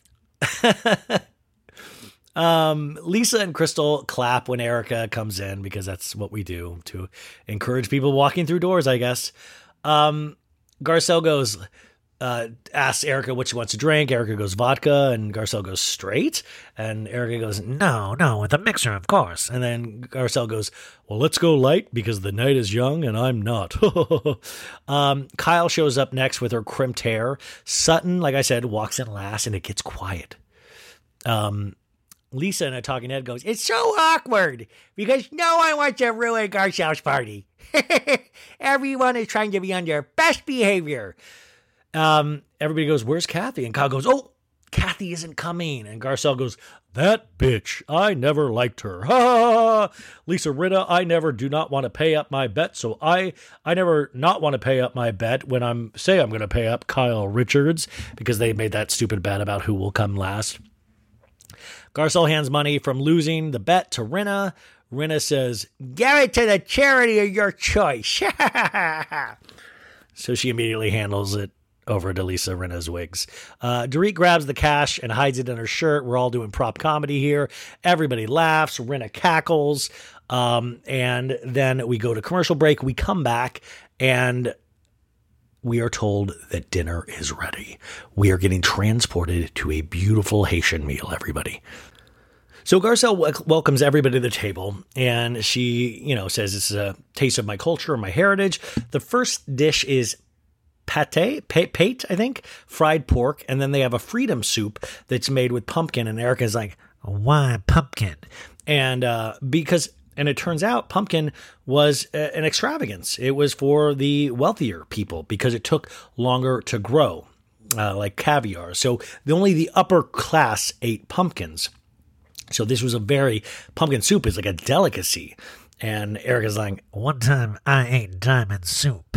um, Lisa and Crystal clap when Erica comes in because that's what we do to encourage people walking through doors, I guess. Um, Garcelle goes, uh, asks Erica what she wants to drink. Erica goes vodka, and Garcelle goes straight. And Erica goes, No, no, with a mixer, of course. and then Garcelle goes, well, let's go light because the night is young and I'm not. um, Kyle shows up next with her crimped hair. Sutton, like I said, walks in last, and it gets quiet. Um, Lisa in a talking head goes, it's so awkward because no one wants to ruin Garcelle's party. Everyone is trying to be on their best behavior. Um, everybody goes, where's Kathy? And Kyle goes, oh, Kathy isn't coming. And Garcelle goes, that bitch, I never liked her. Ha! Lisa Rinna, I never do not want to pay up my bet. So I, I never not want to pay up my bet when I'm say I'm going to pay up Kyle Richards because they made that stupid bet about who will come last. Garcelle hands money from losing the bet to Rinna. Rinna says, give it to the charity of your choice. So she immediately handles it over to Lisa Rinna's wigs. Uh, Dorit grabs the cash and hides it in her shirt. We're all doing prop comedy here. Everybody laughs. Rinna cackles. Um, and then we go to commercial break. We come back and we are told that dinner is ready. We are getting transported to a beautiful Haitian meal, everybody. So Garcelle w- welcomes everybody to the table, and she, you know, says this is a taste of my culture and my heritage. The first dish is pate, pate, pate, I think, fried pork, and then they have a freedom soup that's made with pumpkin, and Erica's like, why pumpkin? And uh, because... And it turns out pumpkin was a, an extravagance. It was for the wealthier people because it took longer to grow, uh, like caviar. So the, only the upper class ate pumpkins. So this was a very, pumpkin soup is like a delicacy. And Erica's like, one time I ate diamond soup.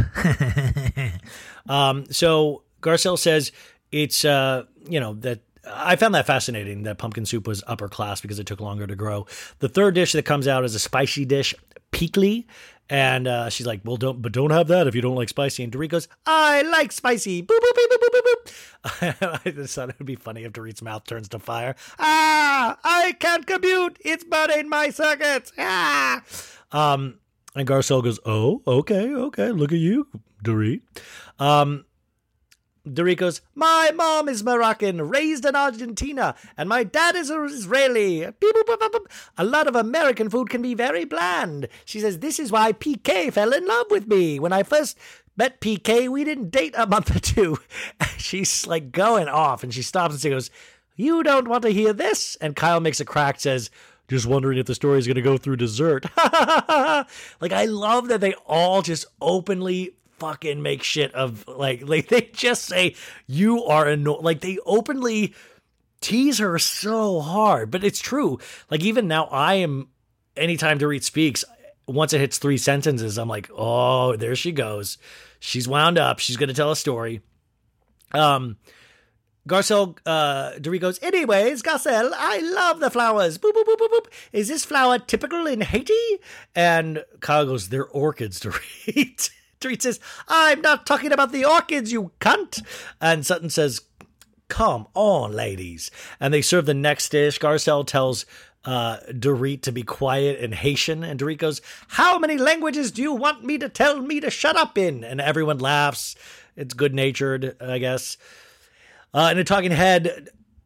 um, so Garcelle says it's, uh, you know, that I found that fascinating that pumpkin soup was upper class because it took longer to grow. The third dish that comes out is a spicy dish, pickle. And uh, she's like, well, don't, but don't have that if you don't like spicy. And Dorit goes, I like spicy. Boop, boop, boop, boop, boop, boop. I just thought it would be funny if Dorit's mouth turns to fire. Ah, I can't compute. It's burning my circuits. Ah. Um, and Garcelle goes, oh, okay, okay. Look at you, Dorit. Um, Dorit goes, my mom is Moroccan, raised in Argentina, and my dad is Israeli. Beep, boop, boop, boop, boop. A lot of American food can be very bland. She says, this is why P K fell in love with me. When I first met P K, we didn't date a month or two. She's like going off, and she stops and she goes, you don't want to hear this? And Kyle makes a crack, says, just wondering if the story is going to go through dessert. Like, I love that they all just openly fucking make shit of, like, like they just say, you are annoying. Like, they openly tease her so hard, but it's true. Like, even now, I am, anytime Dorit speaks, once it hits three sentences, I'm like, oh, there she goes. She's wound up. She's going to tell a story. Um, Garcelle, uh, Dorit goes, anyways, Garcelle, I love the flowers. Boop, boop, boop, boop, boop. Is this flower typical in Haiti? And Kyle goes, they're orchids, Dorit. Dorit says, I'm not talking about the orchids, you cunt. And Sutton says, come on, ladies. And they serve the next dish. Garcelle tells uh, Dorit to be quiet in Haitian. And Dorit goes, how many languages do you want me to tell me to shut up in? And everyone laughs. It's good-natured, I guess. Uh, in a talking head,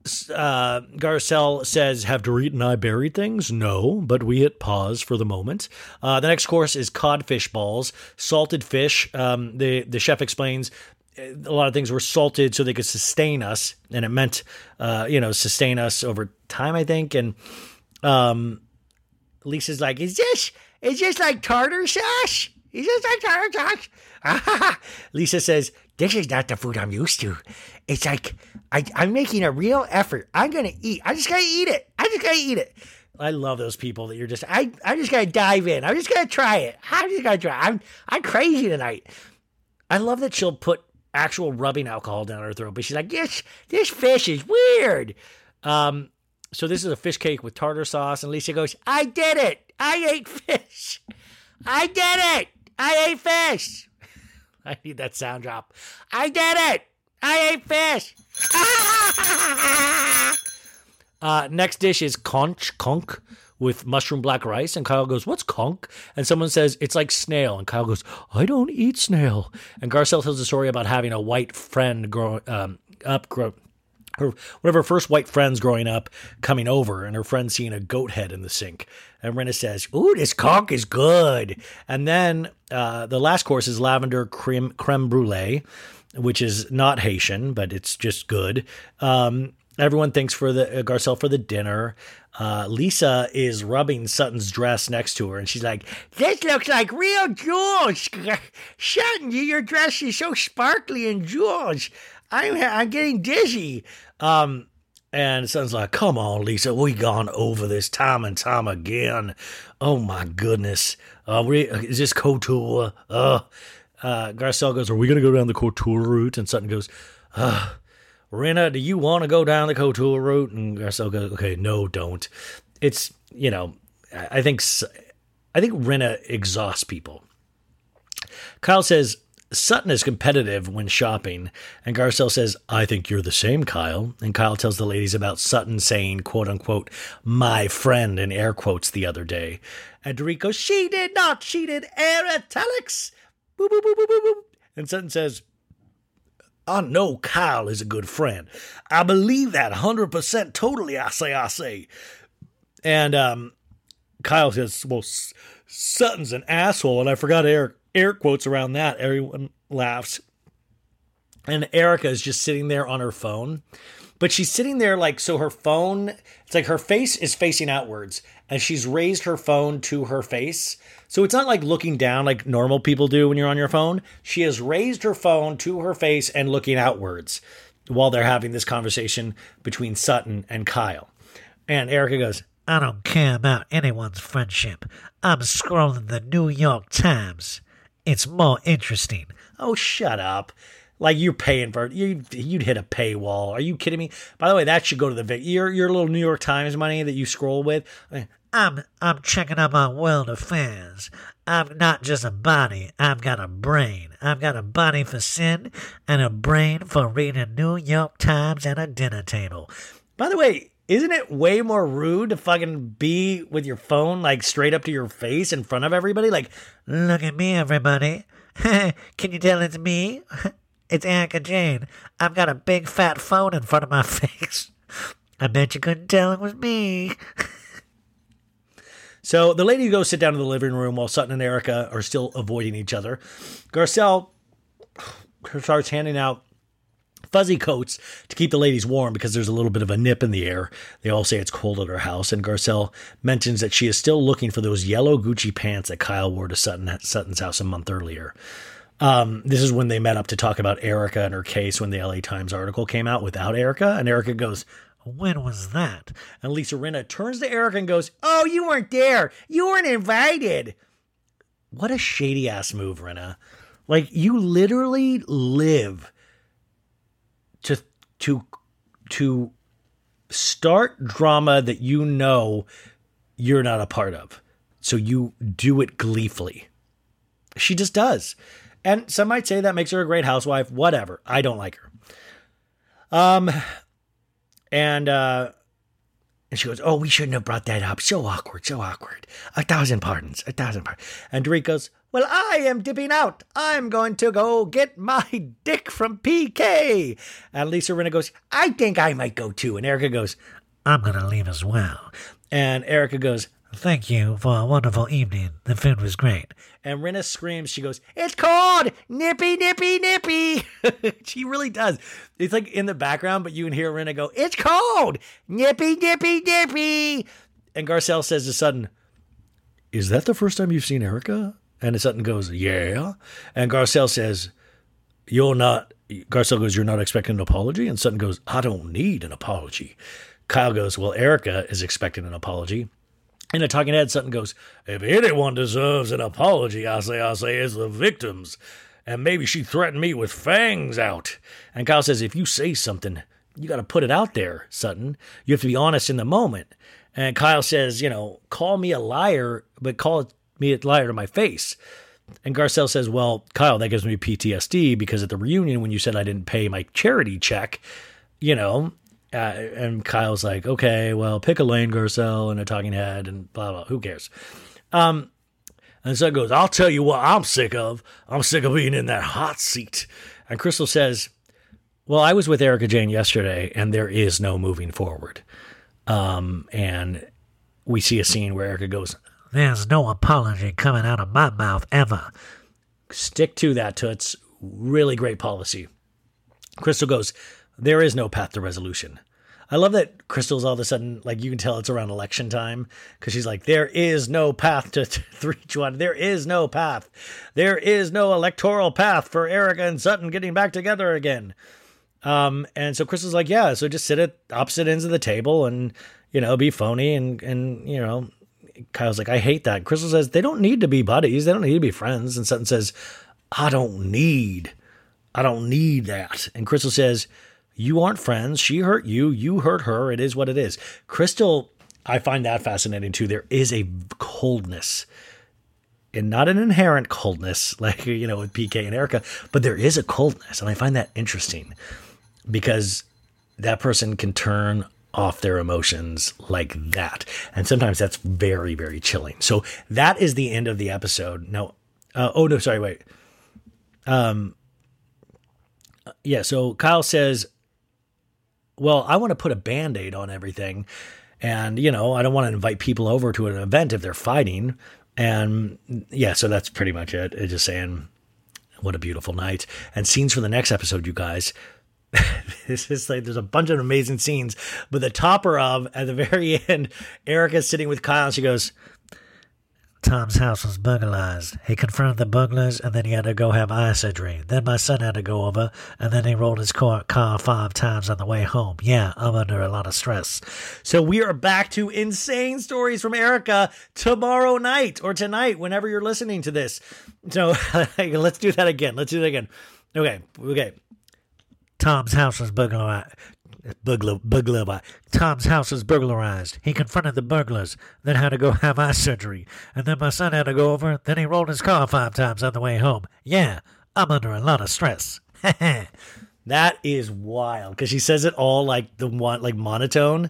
uh, Garcelle says, have Dorit and I buried things? No, but we hit pause for the moment. Uh, the next course is codfish balls, salted fish. Um, the, the chef explains a lot of things were salted so they could sustain us, and it meant, uh, you know, sustain us over time, I think. And um, Lisa's like, is this, is this like tartar sauce? Is this like tartar sauce? Lisa says, this is not the food I'm used to. It's like, I, I'm making a real effort. I'm going to eat. I just got to eat it. I just got to eat it. I love those people that you're just, I, I'm just going to dive in. I'm just going to try it. I'm just going to try. I'm, I'm crazy tonight. I love that she'll put actual rubbing alcohol down her throat, but she's like, this, this fish is weird. Um, so this is a fish cake with tartar sauce, and Lisa goes, I did it. I ate fish. I did it. I ate fish. I need that sound drop. I did it. I ate fish. uh, next dish is conch, conch with mushroom black rice. And Kyle goes, what's conch? And someone says, it's like snail. And Kyle goes, I don't eat snail. And Garcelle tells a story about having a white friend grow um, up, grow, her, one of her first white friends growing up coming over, and her friend seeing a goat head in the sink. And Rinna says, ooh, this conch is good. And then uh, the last course is lavender creme, creme brulee, which is not Haitian, but it's just good. Um, everyone thanks for the uh, Garcelle for the dinner. Uh, Lisa is rubbing Sutton's dress next to her, and she's like, this looks like real jewels. Sutton, your dress is so sparkly and jewels. I'm, I'm getting dizzy. Um, and Sutton's like, come on, Lisa, we gone over this time and time again. Oh, my goodness. Uh, we, is this couture? Uh, uh, Garcelle goes, are we going to go down the couture route? And Sutton goes, uh, Rinna, do you want to go down the couture route? And Garcelle goes, okay, no, don't. It's, you know, I think, I think Rinna exhausts people. Kyle says, Sutton is competitive when shopping, and Garcelle says, I think you're the same, Kyle. And Kyle tells the ladies about Sutton saying, quote unquote, my friend in air quotes the other day. And Dorit goes, she did not, she did air italics. Boop, boop, boop, boop, boop, boop. And Sutton says, I know Kyle is a good friend. I believe that one hundred percent totally, I say, I say. And um, Kyle says, well, S- Sutton's an asshole, and I forgot air air quotes around that. Everyone laughs. And Erica is just sitting there on her phone. But she's sitting there like, so her phone, it's like her face is facing outwards, and she's raised her phone to her face. So it's not like looking down like normal people do when you're on your phone. She has raised her phone to her face and looking outwards while they're having this conversation between Sutton and Kyle. And Erica goes, I don't care about anyone's friendship. I'm scrolling the New York Times. It's more interesting. Oh, shut up. Like, you're paying for it. You, you'd hit a paywall. Are you kidding me? By the way, that should go to the Vic. Your, your little New York Times money that you scroll with. I'm I'm checking up on world affairs. I'm not just a body. I've got a brain. I've got a body for sin and a brain for reading New York Times at a dinner table. By the way, isn't it way more rude to fucking be with your phone, like, straight up to your face in front of everybody? Like, look at me, everybody. Can you tell it's me? It's Erica Jane. I've got a big fat phone in front of my face. I bet you couldn't tell it was me. So the ladies go sit down in the living room while Sutton and Erica are still avoiding each other. Garcelle starts handing out fuzzy coats to keep the ladies warm because there's a little bit of a nip in the air. They all say it's cold at her house, and Garcelle mentions that she is still looking for those yellow Gucci pants that Kyle wore to Sutton, Sutton's house a month earlier. Um, this is when they met up to talk about Erica and her case when the L A Times article came out without Erica, and Erica goes, when was that? And Lisa Rinna turns to Erica and goes, oh, you weren't there. You weren't invited. What a shady-ass move, Rinna. Like, you literally live to to to start drama that you know you're not a part of. So you do it gleefully. She just does. And some might say that makes her a great housewife. Whatever. I don't like her. Um, and, uh, and she goes, oh, we shouldn't have brought that up. So awkward, so awkward. A thousand pardons, a thousand pardons. And Dorit goes, well, I am dipping out. I'm going to go get my dick from P K. And Lisa Rinna goes, I think I might go too. And Erica goes, I'm going to leave as well. And Erica goes, thank you for a wonderful evening. The food was great. And Rinna screams, she goes, it's cold! Nippy, nippy, nippy! She really does. It's like in the background, but you can hear Rinna go, it's cold! Nippy, nippy, nippy! And Garcelle says to Sutton, is that the first time you've seen Erica? And Sutton goes, yeah. And Garcelle says, you're not, Garcelle goes, you're not expecting an apology? And Sutton goes, I don't need an apology. Kyle goes, well, Erica is expecting an apology. In a talking head, Sutton goes, if anyone deserves an apology, I say, I say, it's the victims. And maybe she threatened me with fangs out. And Kyle says, if you say something, you got to put it out there, Sutton. You have to be honest in the moment. And Kyle says, you know, call me a liar, but call me a liar to my face. And Garcelle says, well, Kyle, that gives me P T S D because at the reunion, when you said I didn't pay my charity check, you know, Uh, and Kyle's like, okay, well, pick a lane, Garcelle, and a talking head, and blah, blah, who cares? Um, and Sutton goes, I'll tell you what I'm sick of. I'm sick of being in that hot seat. And Crystal says, well, I was with Erica Jane yesterday, and there is no moving forward. Um, and we see a scene where Erica goes, there's no apology coming out of my mouth ever. Stick to that, Toots. Really great policy. Crystal goes, there is no path to resolution. I love that Crystal's all of a sudden, like you can tell it's around election time because she's like, there is no path to three twenty. There is no path. There is no electoral path for Erica and Sutton getting back together again. Um, and so Crystal's like, yeah, so just sit at opposite ends of the table and, you know, be phony. And, and, you know, Kyle's like, I hate that. Crystal says, they don't need to be buddies. They don't need to be friends. And Sutton says, I don't need, I don't need that. And Crystal says, you aren't friends. She hurt you. You hurt her. It is what it is. Crystal, I find that fascinating too. There is a coldness, and not an inherent coldness like, you know, with P K and Erica, but there is a coldness. And I find that interesting because that person can turn off their emotions like that. And sometimes that's very, very chilling. So that is the end of the episode. No, uh, oh no, sorry, wait. Um, yeah. So Kyle says, well, I want to put a Band-Aid on everything. And, you know, I don't want to invite people over to an event if they're fighting. And yeah, so that's pretty much it. It's just saying, what a beautiful night. And scenes for the next episode, you guys. This is like, there's a bunch of amazing scenes, but the topper of, at the very end, Erica's sitting with Kyle and she goes, Tom's house was burglarized. He confronted the burglars, and then he had to go have eye surgery. Then my son had to go over, and then he rolled his car, car five times on the way home. Yeah, I'm under a lot of stress. So we are back to insane stories from Erica tomorrow night, or tonight, whenever you're listening to this. So let's do that again. Let's do that again. Okay, okay. Tom's house was burglarized. Burglar, burglar. Tom's house was burglarized. He confronted the burglars, then had to go have eye surgery. And then my son had to go over, then he rolled his car five times on the way home. Yeah, I'm under a lot of stress. That is wild, because she says it all like the one, like monotone.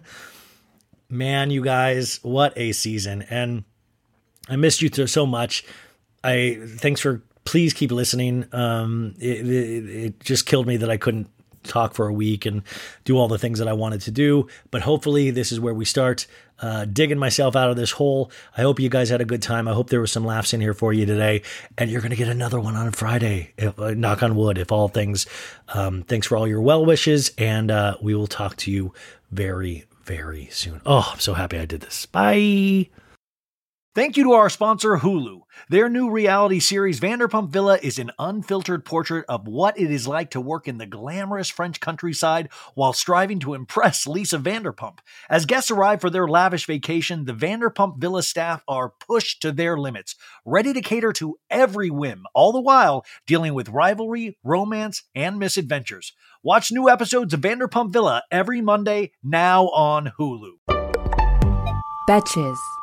Man, you guys, what a season. And I missed you so much. I thanks for, please keep listening. Um, it, it, it just killed me that I couldn't talk for a week and do all the things that I wanted to do. But hopefully this is where we start uh, digging myself out of this hole. I hope you guys had a good time. I hope there was some laughs in here for you today. And you're going to get another one on Friday. If, uh, knock on wood, if all things. Um, thanks for all your well wishes. And uh, we will talk to you very, very soon. Oh, I'm so happy I did this. Bye. Thank you to our sponsor, Hulu. Their new reality series, Vanderpump Villa, is an unfiltered portrait of what it is like to work in the glamorous French countryside while striving to impress Lisa Vanderpump. As guests arrive for their lavish vacation, the Vanderpump Villa staff are pushed to their limits, ready to cater to every whim, all the while dealing with rivalry, romance, and misadventures. Watch new episodes of Vanderpump Villa every Monday, now on Hulu. Betches.